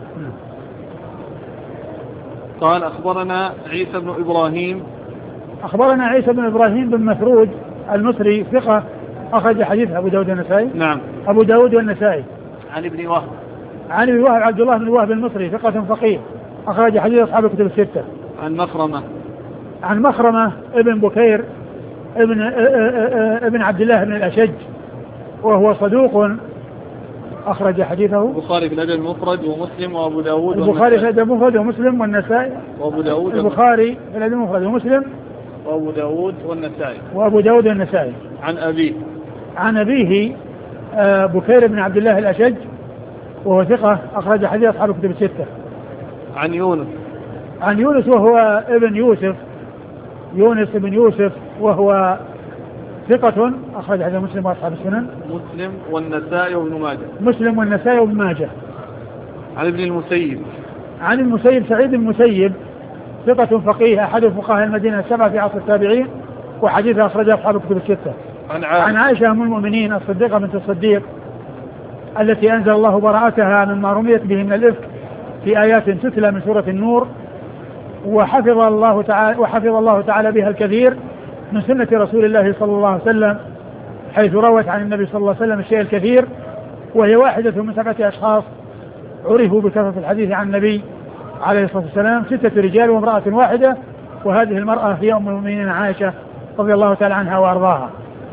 قال أخبرنا عيسى بن إبراهيم أخبرنا عيسى بن إبراهيم بن مسعود المصري ثقة، أخرج حديث أبو داود والنسائي. نعم. أبو داود والنسائي. عن ابن وهب عن ابن وهب عبد الله بن وهب المصري ثقة فقيه، أخرج حديث أصحاب الكتب الستة. عن مخرمة عن مخرمة ابن بكير ابن ابن عبد الله بن الأشج، وهو صدوق أخرج حديثه البخاري في الأدب المفرد ومسلم وأبو داود. البخاري في الأدب المفرد ومسلم والنسائي وأبو داود. البخاري في الأدب المفرد ومسلم وأبو داود والنسائي. وأبو داود والنسائي. عن أبيه عن أبيه بكير بن عبد الله الأشج، وهو ثقة أخرج حديث أصحاب الكتب الستة. عن يونس عن يونس وهو ابن يوسف يونس بن يوسف وهو ثقة أخرج حديث مسلم وأصحاب السنن. مسلم والنسائي وابن ماجه. مسلم والنسائي وابن ماجه. عن ابن المسيب عن المسيب سعيد بن المسيب ثقة فقيه أحد فقهاء المدينة السبعة في عصر التابعين، وحديثه أخرجه أصحاب الكتب الستة. عن عائشة عن عائشة أم المؤمنين الصديقة بنت الصديق التي أنزل الله براءتها مما رميت به من الإفك في آيات تتلى من سورة النور، وحفظ الله تعالى وحفظ الله تعالى بها الكثير من سنة رسول الله صلى الله عليه وسلم، حيث روت عن النبي صلى الله عليه وسلم الشيء الكثير، وهي واحدة من سبعة أشخاص عرفوا بكثرة الحديث عن النبي عليه الصلاة والسلام، ستة رجال وامرأة واحدة، وهذه المرأة هي أم المؤمنين عائشة رضي الله تعالى عنها وأرضاها.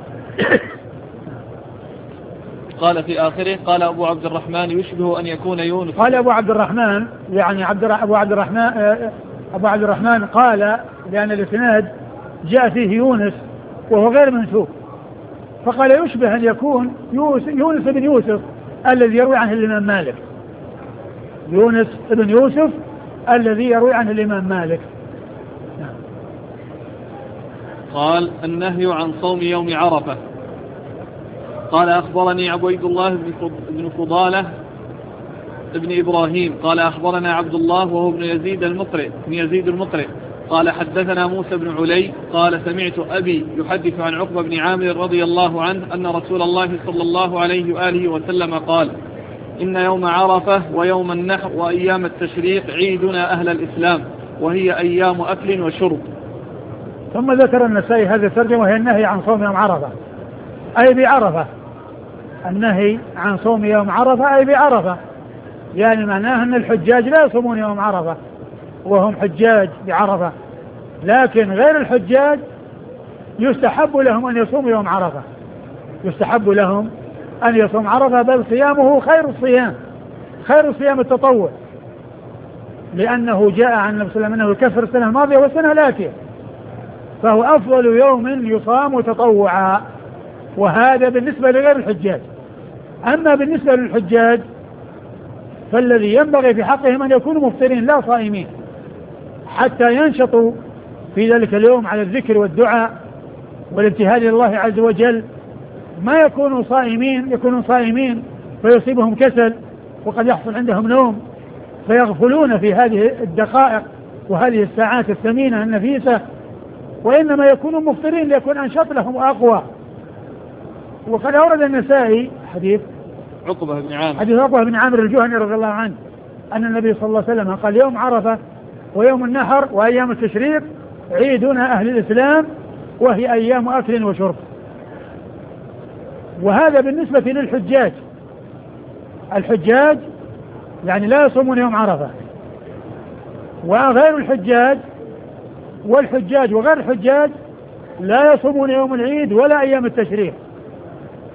قال في آخره قال أبو عبد الرحمن يشبه أن يكون يونس. قال أبو عبد الرحمن يعني عبد أبو عبد الرحمن أبو عبد الرحمن قال لأن الإسناد جاء فيه يونس وهو غير منسوب، فقال يشبه أن يكون يونس بن يوسف الذي يروي عنه الإمام مالك. يونس بن يوسف الذي يروي عنه الإمام مالك. قال النهي عن صوم يوم عرفة. قال أخبرني عبيد الله بن فضالة ابن إبراهيم قال أخبرنا عبد الله وهو ابن يزيد المقرئ ابن يزيد المقرئ قال حدثنا موسى بن علي قال سمعت أبي يحدث عن عقبة بن عامر رضي الله عنه أن رسول الله صلى الله عليه وآله وسلم قال إن يوم عرفة ويوم النحر وأيام التشريق عيدنا أهل الإسلام وهي أيام أكل وشرب. ثم ذكر النسائي هذه الترجمة وهي النهي عن صوم يوم عرفة أي بعرفة. النهي عن صوم يوم عرفة أي بعرفة، يعني معناه أن الحجاج لا يصومون يوم عرفة وهم حجاج بعرفة، لكن غير الحجاج يستحب لهم أن يصوموا يوم عرفة، يستحب لهم أن يصوم عرفة، بل صيامه خير الصيام، خير الصيام التطوع، لأنه جاء عن النبي صلى الله عليه وسلم أنه يكفر السنة الماضية والسنة الآتية، فهو أفضل يوم يصام تطوعا، وهذا بالنسبة لغير الحجاج. أما بالنسبة للحجاج فالذي ينبغي في حقهم أن يكونوا مفطرين لا صائمين، حتى ينشطوا في ذلك اليوم على الذكر والدعاء والابتهال إلى الله عز وجل، ما يكونوا صائمين يكونوا صائمين فيصيبهم كسل وقد يحصل عندهم نوم فيغفلون في هذه الدقائق وهذه الساعات الثمينة النفيسة، وإنما يكونوا مفطرين ليكون أنشط لهم وأقوى. وقد أورد النسائي حديث عقبة بن عامر حديث عقبة بن عامر الجهني رضي الله عنه أن النبي صلى الله عليه وسلم قال يوم عرفة ويوم النحر وأيام التشريق عيدنا أهل الإسلام وهي أيام أكل وشرب. وهذا بالنسبة للحجاج، الحجاج يعني لا يصومون يوم عرفة، وغير الحجاج والحجاج وغير الحجاج لا يصومون يوم العيد ولا أيام التشريق،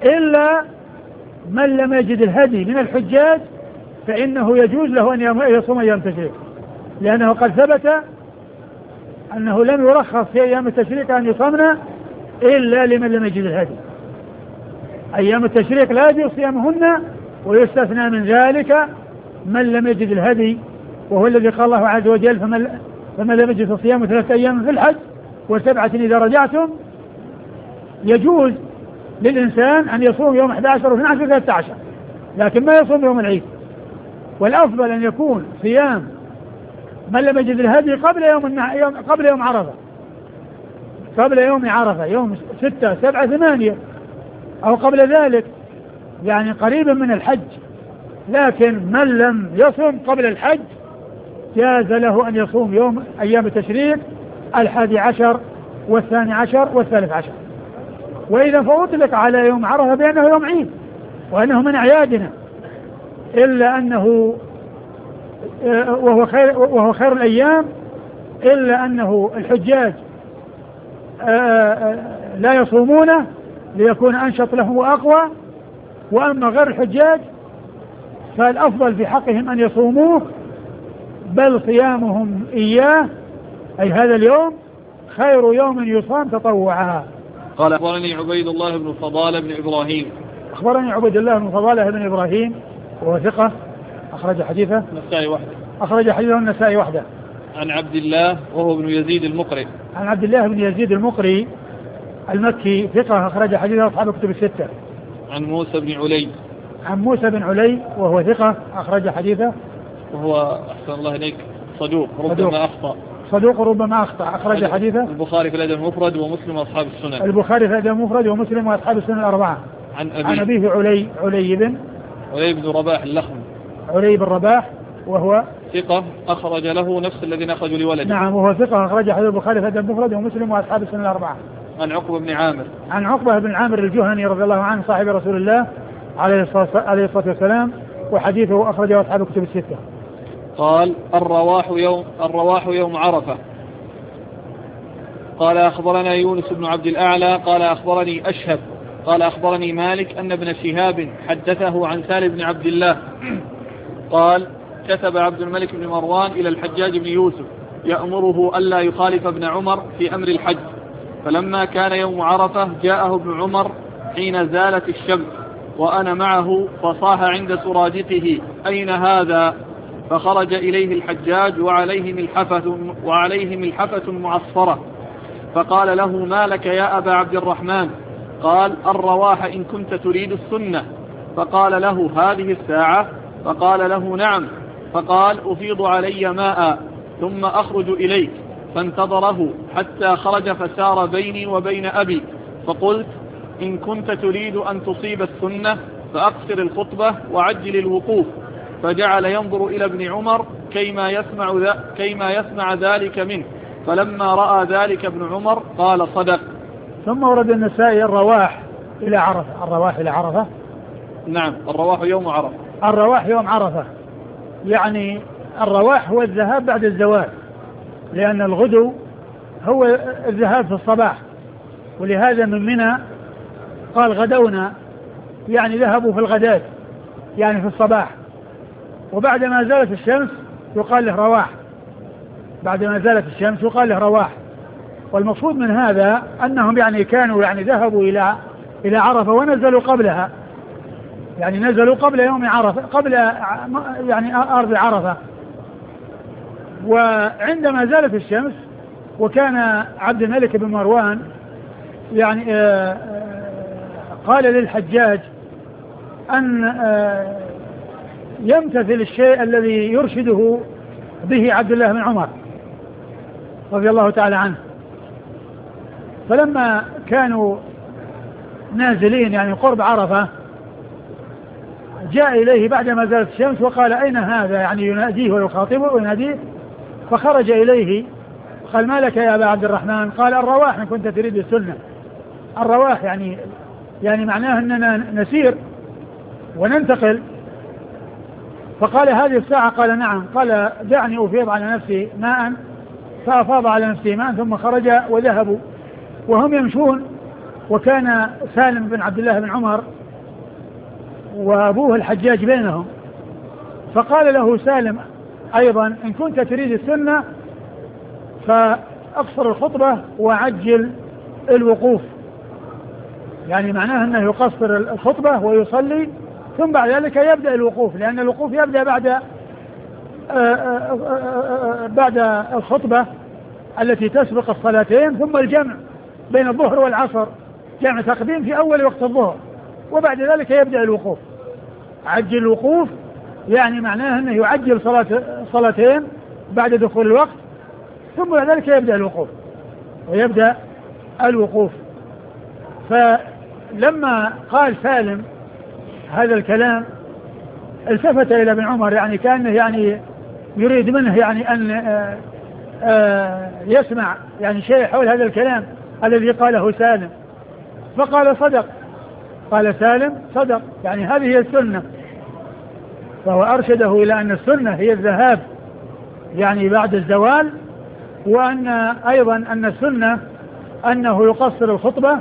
إلا من لم يجد الهدي من الحجاج فإنه يجوز له أن يصوم أيام التشريق، لأنه قد ثبت أنه لم يرخص في أيام التشريق أن يصمنا إلا لمن لم يجد الهدي. أيام التشريق لا يجوز صيامهن، ويستثنى من ذلك من لم يجد الهدي، وهو الذي قال الله عز وجل فمن, فمن لم يجد صيام ثلاثة أيام في الحج وسبعة إذا رجعتم. يجوز للإنسان أن يصوم يوم أحد عشر واثني عشر وثلاثة عشر، لكن ما يصوم يوم العيد. والأفضل أن يكون صيام من لم يجد الهدي قبل يوم قبل يوم عرفة، قبل يوم عرفة، يوم ستة سبعة ثمانية أو قبل ذلك، يعني قريبا من الحج. لكن من لم يصوم قبل الحج جاز له أن يصوم يوم أيام التشريق الحادي عشر والثاني عشر والثالث عشر. وإذا فأطلق على يوم عرفة بأنه يوم عيد وأنه من أعيادنا، إلا أنه وهو خير, وهو خير الأيام، إلا أنه الحجاج لا يصومونه ليكون أنشط لهم وأقوى. وأما غير الحجاج فالأفضل في حقهم أن يصوموه، بل صيامهم إياه أي هذا اليوم خير يوم يصام تطوعا. قال أخبرني عبيد الله بن فضالة بن إبراهيم. أخبرني عبيد الله بن فضالة بن إبراهيم وهو ثقة أخرج حديثه النسائي وحده. أخرج حديثه النسائي وحده. عن عبد الله وهو ابن يزيد المقري. عن عبد الله بن يزيد المقري المكي ثقة أخرج حديثه أصحاب الكتب الستة. عن موسى بن علي. عن موسى بن علي وهو ثقة أخرج حديثه. وهو أحسن الله إليك صدوق ربما صدوق. أخطأ. صدوق ربما أخطأ أخرج حديثه البخاري في الأدب المفرد ومسلم وأصحاب السنن. البخاري في الأدب المفرد ومسلم وأصحاب السنن الأربعة. عن أبيه. عن أبيه علي علي بن علي بن رباح اللخم. علي بن رباح وهو ثقة أخرج له نفس الذين أخرجوا لولده. نعم وهو ثقة أخرج حديث البخاري في الأدب المفرد ومسلم وأصحاب السنن الأربعة. عن عقبة بن عامر. عن عقبة بن عامر الجهني رضي الله عنه صاحب رسول الله عليه الصلاة والسلام، وحديثه أخرجه أصحاب الكتب الستة. قال الرواح يوم الرواح يوم عرفة. قال أخبرنا يونس بن عبد الأعلى قال أخبرني أشهب قال أخبرني مالك أن ابن شهاب حدثه عن سالم بن عبد الله قال كتب عبد الملك بن مروان إلى الحجاج بن يوسف يأمره ألا يخالف ابن عمر في أمر الحج، فلما كان يوم عرفة جاءه ابن عمر حين زالت الشمس وأنا معه فصاح عند سرادقه أين هذا؟ فخرج إليه الحجاج وعليه ملحفة, وعليه ملحفة معصفرة، فقال له ما لك يا أبا عبد الرحمن؟ قال الرواح إن كنت تريد السنة. فقال له هذه الساعة؟ فقال له نعم. فقال أفيض علي ماء ثم أخرج إليك، فانتظره حتى خرج فسار بيني وبين أبي، فقلت إن كنت تريد أن تصيب السنة فأقصر الخطبة وعجل الوقوف، فجعل ينظر إلى ابن عمر كيما يسمع, ذا كيما يسمع ذلك منه، فلما رأى ذلك ابن عمر قال صدق. ثم ورد النسائي الرواح إلى عرفة. الرواح إلى عرفة نعم الرواح يوم عرفة. الرواح يوم عرفة يعني الرواح هو الذهاب بعد الزوال، لأن الغدو هو الذهاب في الصباح، ولهذا من منى قال غدونا، يعني ذهبوا في الغداة يعني في الصباح، وبعد ما زالت الشمس يقال له رواح، بعد ما زالت الشمس يقال له رواح. والمقصود من هذا أنهم يعني كانوا يعني ذهبوا إلى إلى عرفة ونزلوا قبلها، يعني نزلوا قبل يوم عرفة، قبل يعني أرض عرفة. وعندما زالت الشمس وكان عبد الملك بن مروان يعني قال للحجاج أن يمتثل الشيء الذي يرشده به عبد الله بن عمر رضي الله تعالى عنه. فلما كانوا نازلين يعني قرب عرفة جاء إليه بعدما زالت الشمس وقال أين هذا؟ يعني يناديه ويخاطبه ويناديه، فخرج إليه قال ما لك يا أبا عبد الرحمن؟ قال الرواح إن كنت تريد السنة. الرواح يعني يعني معناه أننا نسير وننتقل. فقال هذه الساعة؟ قال نعم. قال دعني أفيض على نفسي ماء، فأفاض على نفسه ماء ثم خرج وذهبوا وهم يمشون وكان سالم بن عبد الله بن عمر وأبوه الحجاج بينهم، فقال له سالم أيضا إن كنت تريد السنة فأقصر الخطبة وعجل الوقوف، يعني معناه أنه يقصر الخطبة ويصلي ثم بعد ذلك يبدأ الوقوف، لأن الوقوف يبدأ بعد بعد الخطبة التي تسبق الصلاتين، ثم الجمع بين الظهر والعصر، جمع تقديم في أول وقت الظهر، وبعد ذلك يبدأ الوقوف. عجل الوقوف يعني معناه أنه يعجل صلاة صلاتين بعد دخول الوقت، ثم بعد ذلك يبدأ الوقوف ويبدأ الوقوف. فلما قال سالم هذا الكلام التفت إلى ابن عمر، يعني كأنه يعني يريد منه يعني أن آآ آآ يسمع يعني شيء حول هذا الكلام الذي قاله سالم، فقال صدق. قال سالم صدق، يعني هذه هي السنة. فهو أرشده إلى أن السنة هي الذهاب يعني بعد الزوال، وأن أيضا أن السنة أنه يقصر الخطبة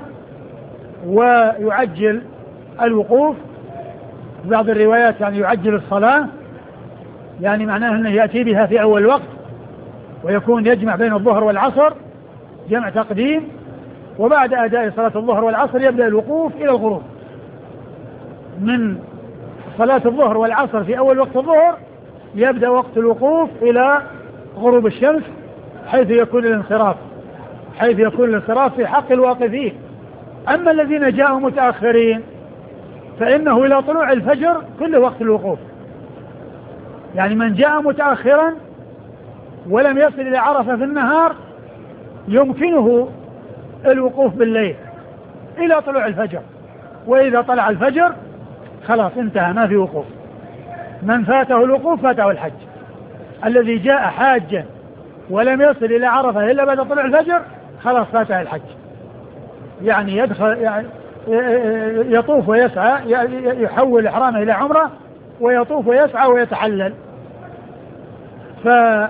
ويعجل الوقوف. بعض الروايات يعني يعجل الصلاة، يعني معناه أنه يأتي بها في أول وقت ويكون يجمع بين الظهر والعصر جمع تقديم، وبعد أداء صلاة الظهر والعصر يبدأ الوقوف إلى الغروب. من صلاة الظهر والعصر في أول وقت الظهر يبدأ وقت الوقوف إلى غروب الشمس، حيث يكون الانصراف حيث يكون الانصراف في حق الواقفين. أما الذين جاءوا متأخرين فإنه إلى طلوع الفجر كل وقت الوقوف، يعني من جاء متأخرا ولم يصل إلى عرفة في النهار يمكنه الوقوف بالليل إلى طلوع الفجر، وإذا طلع الفجر خلاص انتهى، ما في وقوف. من فاته الوقوف فاته الحج. الذي جاء حاجا ولم يصل إلى عرفة إلا بعد طلوع الفجر خلاص فاته الحج، يعني يدخل يعني يطوف ويسعى، يحول إحرامه إلى عمرة ويطوف ويسعى ويتحلل. ف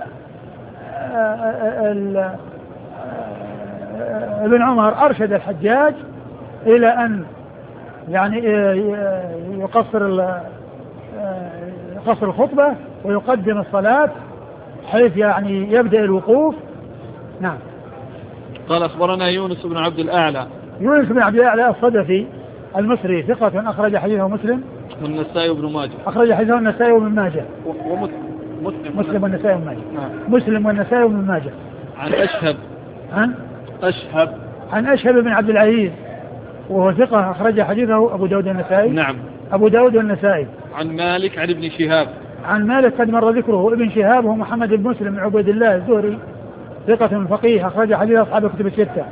ابن عمر أرشد الحجاج إلى أن يعني يقصر يقصر الخطبة ويقدم الصلاة حيث يعني يبدأ الوقوف. نعم. قال أخبرنا يونس بن عبد الأعلى. يونس بن عبد الأعلى الصدفي المصري ثقة أخرج حديثه مسلم والنسائي وابن ماجه. أخرج حديثه النسائي وابن ماجه. ومسلم. مسلم, مسلم والنسائي وابن ماجه. نعم. مسلم والنسائي وابن ماجه. عن أشهب. عن أشهب. عن أشهب بن عبد العزيز وهو ثقة أخرج حديثه أبو داود النسائي. نعم. أبو داود والنسائي. عن مالك عن ابن شهاب. عن مالك قد مر ذكره. ابن شهاب هو محمد بن مسلم بن عبيد الله الزهري ثقة فقيه أخرج حديث أصحاب الكتب الستة.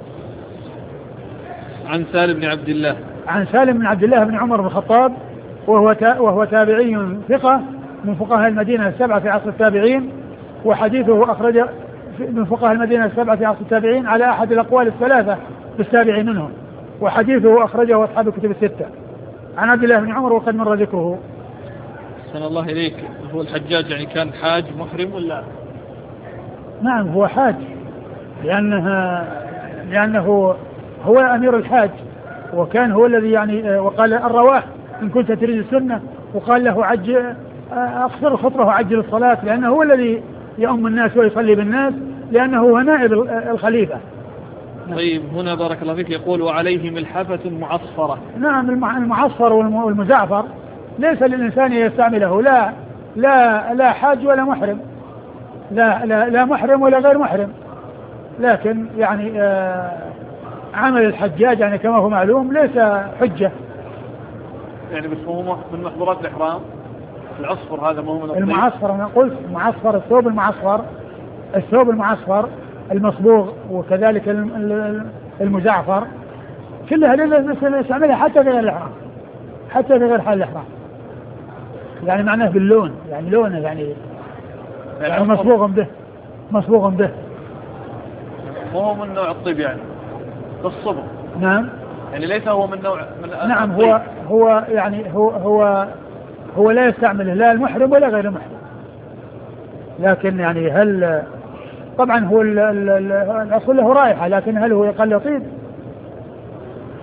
عن سالم بن عبد الله. عن سالم بن عبد الله بن عمر بن الخطاب وهو تا وهو تابعي ثقة من فقهاء المدينة السبعة في عصر التابعين، وحديثه أخرج من فقهاء المدينة السبعة في عصر التابعين على أحد الأقوال الثلاثة بالسابع منهم، وحديثه أخرجه أصحاب الكتب الستة. عن عبد الله بن عمر وقد مر ذكره. أحسن الله إليك. هو الحجاج يعني كان حاج محرم ولا؟ نعم هو حاج، لأنه لأنه هو أمير الحاج، وكان هو الذي يعني وقال الرواح إن كنت تريد السنة، وقال له عجل أقصر الخطبة وعجل الصلاة، لأنه هو الذي يؤم الناس ويصلي بالناس، لأنه هو نائب الخليفة. طيب هنا بارك الله فيك يقول وعليه ملحفة معصفرة. نعم المعصفر والمزعفر ليس للإنسان يستعمله، لا لا لا حاج ولا محرم، لا لا لا محرم ولا غير محرم، لكن يعني آه عمل الحجاج يعني كما هو معلوم ليس حجة. يعني بس هو من محظورات الإحرام العصفر، هذا ما هو من المعصفر. أنا قلت المعصفر الثوب المعصفر الثوب المعصفر المصبوغ، وكذلك المزعفر، كلها يستعملها حتى في غير الإحرام، حتى في غير حال الإحرام، يعني معناه باللون، يعني لونه يعني, يعني مصبوغ به مصبوغ به ما هو من نوع الطيب يعني بالصبغ. نعم يعني ليس هو من نوع من نعم هو هو يعني هو هو هو لا يستعمله لا المحرم ولا غير المحرم، لكن يعني هل طبعا هو الأصل له رائحة، لكن هل هو يقل طيب؟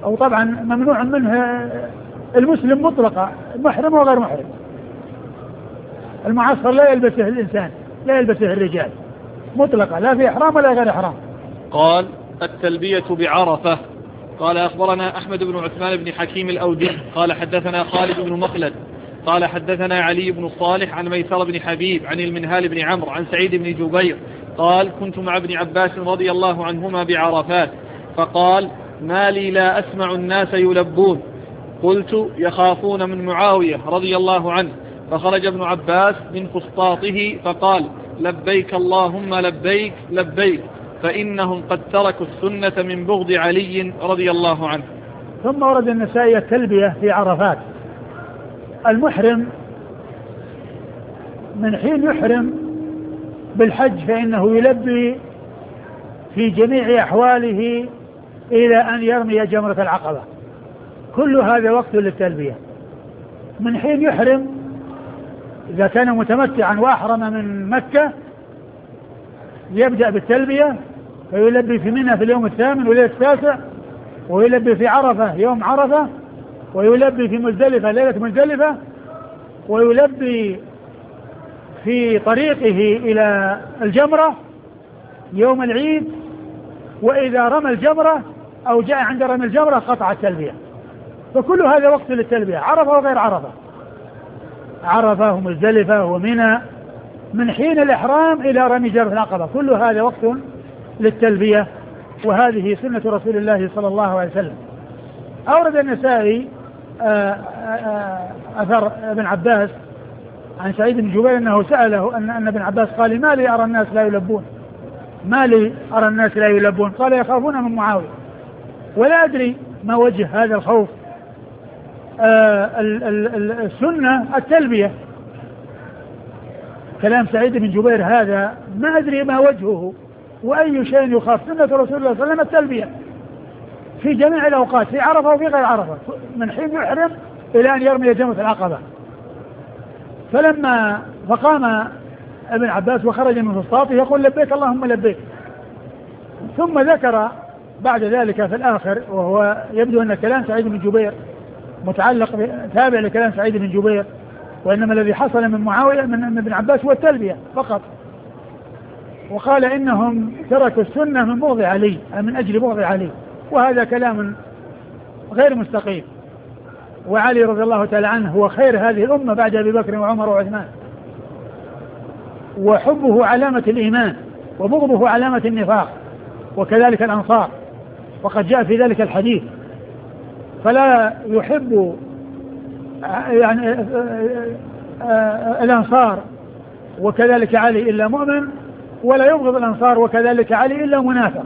أو طبعا ممنوع منه المسلم مطلقا، محرم وغير محرم. المعصفر لا يلبسه الإنسان، لا يلبسه الرجال مطلقا، لا في إحرام ولا غير إحرام. قال التلبية بعرفة. قال أخبرنا أحمد بن عثمان بن حكيم الأودي قال حدثنا خالد بن مخلد قال حدثنا علي بن صالح عن ميسر بن حبيب عن المنهال بن عمرو عن سعيد بن جبير قال كنت مع ابن عباس رضي الله عنهما بعرفات فقال ما لي لا أسمع الناس يلبون، قلت يخافون من معاوية رضي الله عنه، فخرج ابن عباس من فسطاطه فقال لبيك اللهم لبيك لبيك فإنهم قد تركوا السنة من بغض علي رضي الله عنه. ثم ورد النسائي التلبية في عرفات. المحرم من حين يحرم بالحج فإنه يلبي في جميع أحواله إلى أن يرمي جمرة العقبة، كل هذا وقت للتلبية. من حين يحرم إذا كان متمتعا وأحرم من مكة يبدأ بالتلبية فيلبي في منى في اليوم الثامن وليلة التاسع، ويلبي في عرفة يوم عرفة، ويلبي في مزدلفة ليلة مزدلفة، ويلبي في طريقه إلى الجمرة يوم العيد، وإذا رمى الجمرة أو جاء عند رمي الجمرة قطع التلبية. فكل هذا وقت للتلبية، عرفة وغير عرفة، عرفة ومزدلفة ومنى، من حين الإحرام إلى رمي جمرة العقبة كل هذا وقت للتلبية، وهذه سنة رسول الله صلى الله عليه وسلم. أورد النسائي أثر ابن عباس عن سعيد بن جبير أنه سأله أن, أن ابن عباس قال ما لي أرى الناس لا يلبون، ما لي أرى الناس لا يلبون، قال يخافون من معاوية، ولا أدري ما وجه هذا الخوف. السنة التلبية، كلام سعيد بن جبير هذا ما أدري ما وجهه وأي شيء يخاف. سنة رسول الله صلى الله عليه وسلم التلبية في جميع الأوقات، في عرفة وفي غير عرفة، من حين يحرم إلى أن يرمي جمرة العقبة. فلما فقام ابن عباس وخرج من فسطاطه يقول لبيك اللهم لبيك، ثم ذكر بعد ذلك في الآخر، وهو يبدو أن كلام سعيد بن جبير متعلق تابع لكلام سعيد بن جبير، وإنما الذي حصل من معاوية من ابن عباس هو التلبية فقط. وقال إنهم تركوا السنة من بغض علي، من أجل بغض علي، وهذا كلام غير مستقيم. وعلي رضي الله تعالى عنه هو خير هذه الأمة بعد أبي بكر وعمر وعثمان، وحبه علامة الإيمان وبغضه علامة النفاق، وكذلك الأنصار، وقد جاء في ذلك الحديث. فلا يحب يعني الأنصار وكذلك علي إلا مؤمن، ولا يبغض الأنصار وكذلك علي إلا منافق.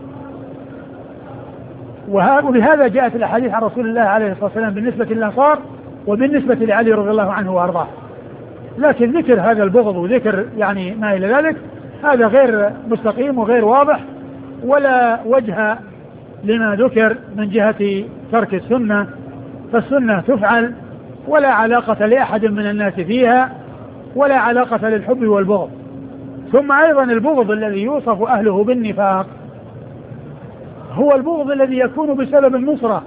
وبهذا جاءت الأحاديث عن رسول الله عليه الصلاة والسلام بالنسبة للأنصار وبالنسبة لعلي رضي الله عنه وأرضاه. لكن ذكر هذا البغض وذكر يعني ما إلى ذلك هذا غير مستقيم وغير واضح، ولا وجه لما ذكر من جهة ترك السنة، فالسنة تفعل ولا علاقة لأحد من الناس فيها، ولا علاقة للحب والبغض. ثم أيضا البغض الذي يوصف أهله بالنفاق هو البغض الذي يكون بسبب النصرة،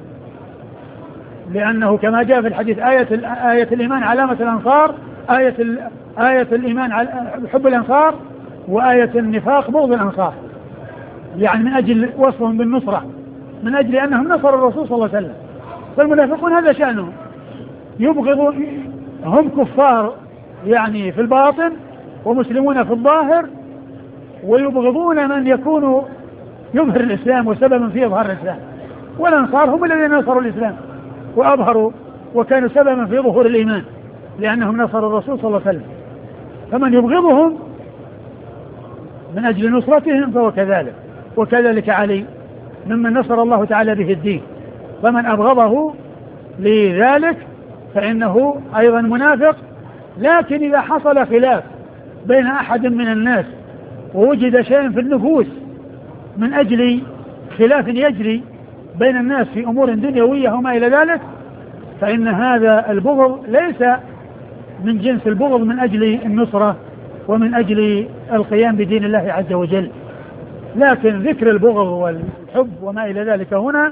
لأنه كما جاء في الحديث آية, آية الإيمان علامة الأنصار، آية, آية الإيمان حب الأنصار، وآية النفاق بغض الأنصار، يعني من أجل وصفهم بالنصرة، من أجل أنهم نصروا الرسول صلى الله عليه وسلم. فالمنافقون هذا شأنهم، يبغضون، هم كفار يعني في الباطن ومسلمون في الظاهر، ويبغضون من يكون يظهر الإسلام وسببا في إظهار الإسلام. والأنصار هم الذين نصروا الإسلام وأظهروا وكانوا سببا في ظهور الإيمان، لأنهم نصروا الرسول صلى الله عليه وسلم. فمن يبغضهم من أجل نصرتهم فهو كذلك، وكذلك علي ممن نصر الله تعالى به الدين. فمن أبغضه لذلك فإنه أيضا منافق. لكن إذا حصل خلاف بين أحد من الناس ووجد شيء في النفوس من أجل خلاف يجري بين الناس في أمور دنيوية وما إلى ذلك، فإن هذا البغض ليس من جنس البغض من أجل النصرة ومن أجل القيام بدين الله عز وجل. لكن ذكر البغض والحب وما إلى ذلك هنا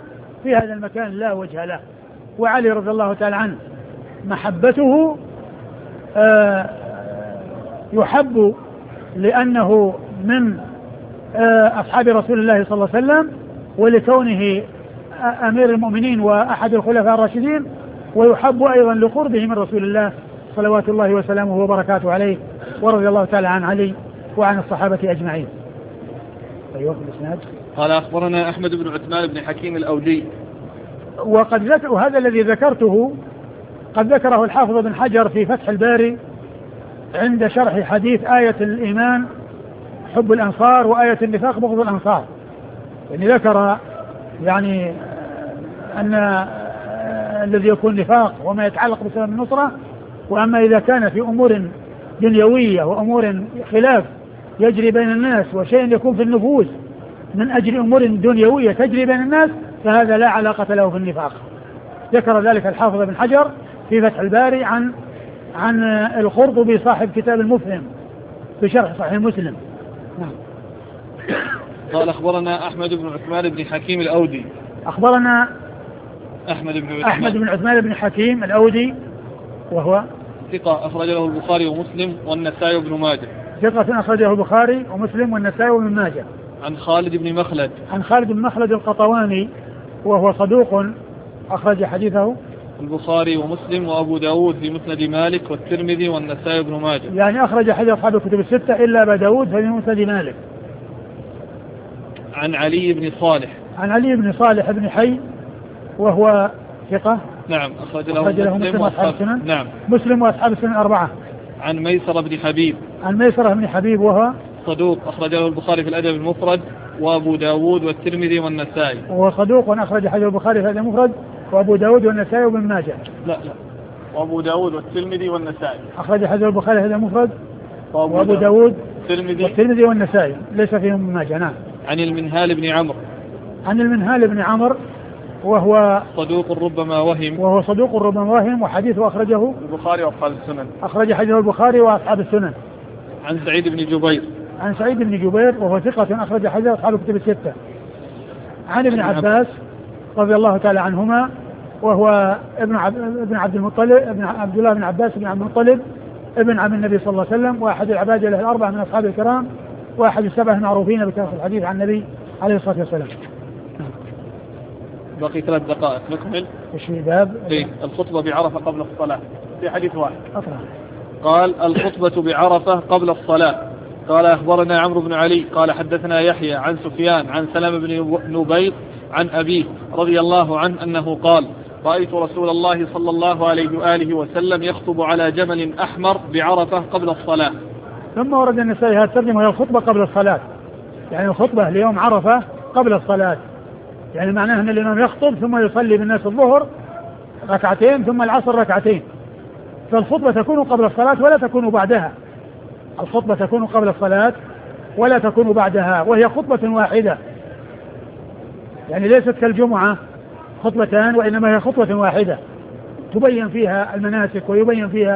في هذا المكان لا وجه له. وعلي رضي الله تعالى عنه محبته آه يحب لأنه من آه أصحاب رسول الله صلى الله عليه وسلم، ولكونه أمير المؤمنين وأحد الخلفاء الراشدين، ويحب أيضا لقربه من رسول الله صلوات الله وسلامه وبركاته عليه. ورضي الله تعالى عن علي وعن الصحابة أجمعين. أيوة الإسناد. قال أخبرنا أحمد بن عثمان بن حكيم الأودي. وقد ذكر هذا الذي ذكرته قد ذكره الحافظ بن حجر في فتح الباري عند شرح حديث آية الإيمان حب الأنصار وآية النفاق بغض الأنصار. يعني ذكر يعني أن الذي يكون نفاق وما يتعلق بسبب النصرة، وأما إذا كان في أمور دنيوية وأمور خلاف يجري بين الناس وشيء يكون في النفوس من أجل أمور دنيوية تجري بين الناس فهذا لا علاقة له في النفاق. ذكر ذلك الحافظ بن حجر في فتح الباري عن عن القرطبي صاحب كتاب المفهم في شرح صحيح مسلم. نعم. قال أخبرنا أحمد بن عثمان بن حكيم الأودي. أخبرنا أحمد بن عثمان أحمد بن عثمان بن حكيم الأودي وهو ثقة أخرج له البخاري ومسلم والنسائي وابن ماجه. ثقة أخرجه البخاري ومسلم والنسائي وابن ماجه. عن خالد بن مخلد. عن خالد بن مخلد القطواني وهو صدوق أخرج حديثه البخاري ومسلم وأبو داود في مسند مالك والترمذي والنسائي وابن ماجه. يعني أخرج حديث أصحاب الكتب الستة إلا أبا داود في مسند مالك. عن علي بن صالح. عن علي بن صالح بن حي وهو ثقة. نعم أخرج له, أخرج له مسلم وأصحاب السنن. نعم مسلم وأصحاب السنن أربعة. عن ميسرة بن حبيب. عن ميسرة بن حبيب وهو صدوق أخرج له البخاري في الأدب المفرد وأبو داود والترمذي والنسائي. وهو صدوق أخرج حديث البخاري في الأدب المفرد وأبو داود والنسائي وابن ماجه. لا لا وأبو داود والترمذي والنسائي. أخرج حديث البخاري في الأدب المفرد وأبو, وأبو داود والترمذي والترمذي والنسائي ليس فيهم ابن ماجه. نعم. عن المنهال بن عمرو. عن المنهال بن عمرو وهو صدوق ربما وهم. وهو صدوق ربما وهم وحديثه أخرجه البخاري وأصحاب السنن. أخرج حديث البخاري وأصحاب السنن. عن سعيد بن جبير. عن سعيد بن جبير وهو ثقة أخرج حديث أصحاب الكتب الستة. عن ابن عباس رضي الله تعالى عنهما وهو ابن عبد ابن عبد المطلب ابن عبد الله بن عباس بن عبد المطلب ابن عم النبي صلى الله عليه وسلم وأحد العباد له الأربعة من أصحاب الكرام وأحد السبعة المعروفين بكثرة الحديث عن النبي عليه الصلاة والسلام. باقي ثلاث دقائق نكمل. وش في باب؟ في الخطبة بعرفة قبل الصلاة في حديث واحد. أطلع. قال الخطبة بعرفة قبل الصلاة. قال أخبرنا عمرو بن علي قال حدثنا يحيى عن سفيان عن سلام بن نبيط عن أبيه رضي الله عنه أنه قال رأيت رسول الله صلى الله عليه وآله وسلم يخطب على جمل أحمر بعرفة قبل الصلاة. ثم ورد النسائي هذا الترجمة وهي الخطبة قبل الصلاة، يعني الخطبة ليوم عرفة قبل الصلاة، يعني معناه أن الإمام يخطب ثم يصلي بالناس الظهر ركعتين ثم العصر ركعتين، فالخطبة تكون قبل الصلاة ولا تكون بعدها. الخطبة تكون قبل الصلاة ولا تكون بعدها، وهي خطبة واحدة، يعني ليست كالجمعة خطبتان، وإنما هي خطبة واحدة تبين فيها المناسك ويبين فيها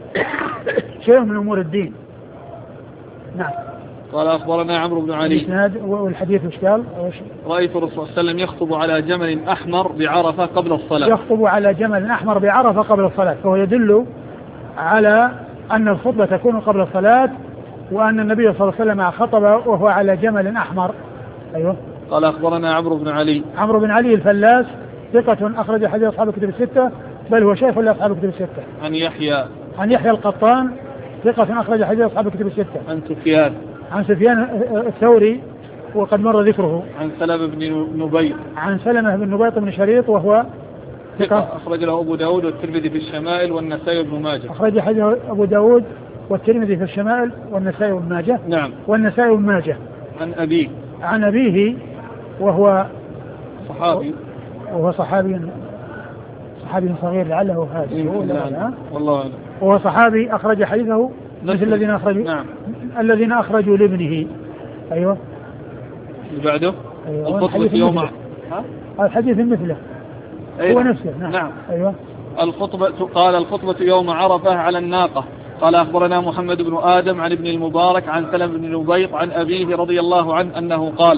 شيء من أمور الدين. نعم. قال أخبرنا عمرو بن علي. الإسناد والحديث وش قال؟ رأيت الرسول صلى الله عليه وسلم يخطب على جمل أحمر بعرفة قبل الصلاة. يخطب على جمل أحمر بعرفة قبل الصلاة، فهو يدل على أن الخطبة تكون قبل الصلاة، وأن النبي صلى الله عليه وسلم خطب وهو على جمل أحمر. أيوه. قال أخبرنا عمرو بن علي. عمرو بن علي الفلاس ثقة أخرج حديث أصحاب الكتب الستة، بل هو شيخ لأصحاب الكتب الستة. عن يحيى. عن يحيى القطان ثقة أخرج حديث أصحاب الكتب الستة. عن سفيان. عن سفيان الثوري وقد مر ذكره. عن سلمة بن نبيط. عن سلمة بن نبيط بن شريط وهو ثقة أخرج له أبو داود والترمذي في الشمائل والنسائي وابن ماجه. أخرج حديث أبو داود والترمذي في الشمائل والنسائي وابن ماجه. نعم. والنسائي وابن ماجه. عن أبيه. عن أبيه وهو صحابي. وهو صحابي صحابي صغير لعله هذا. والله أعلم. وهو صحابي أخرج حديثه مثل الذين أخرجوا. نعم. الذين أخرجوا لابنه. أيوه. اللي بعده. أيوة. الخطبة يوم ها؟ الحديث مثله. أيوة. هو نفسه. نعم. نعم. أيوه. الخطبة قال الخطبة يوم عرفة على الناقة. قال أخبرنا محمد بن آدم عن ابن المبارك عن سلم بن نبيط عن أبيه رضي الله عنه أنه قال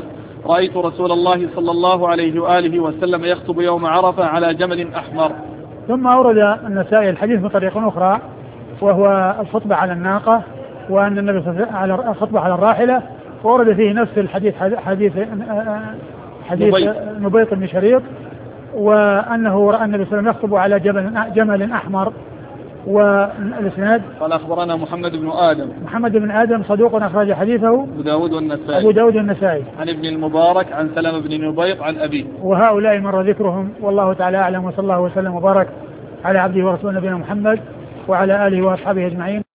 رأيت رسول الله صلى الله عليه وآله وسلم يخطب يوم عرفة على جمل أحمر. ثم أورد النسائي الحديث بطريقة أخرى وهو الخطبة على الناقة وأن النبي صلى الله عليه وسلم على الخطبة على الراحلة، وورد فيه نفس الحديث حديث حديث نبيط بن شريط وأنه رأى النبي صلى الله عليه وسلم يخطب على جبل جمل أحمر. والإسناد قال أخبرنا محمد بن آدم محمد بن آدم صدوق أخرج حديثه أبو داود والنسائي أبو داود والنسائي عن ابن المبارك عن سلمة بن نبيط عن أبيه. وهؤلاء مر ذكرهم والله تعالى أعلم، وصلى الله وسلم وبارك على عبده ورسوله نبينا محمد وعلى آله وأصحابه أجمعين.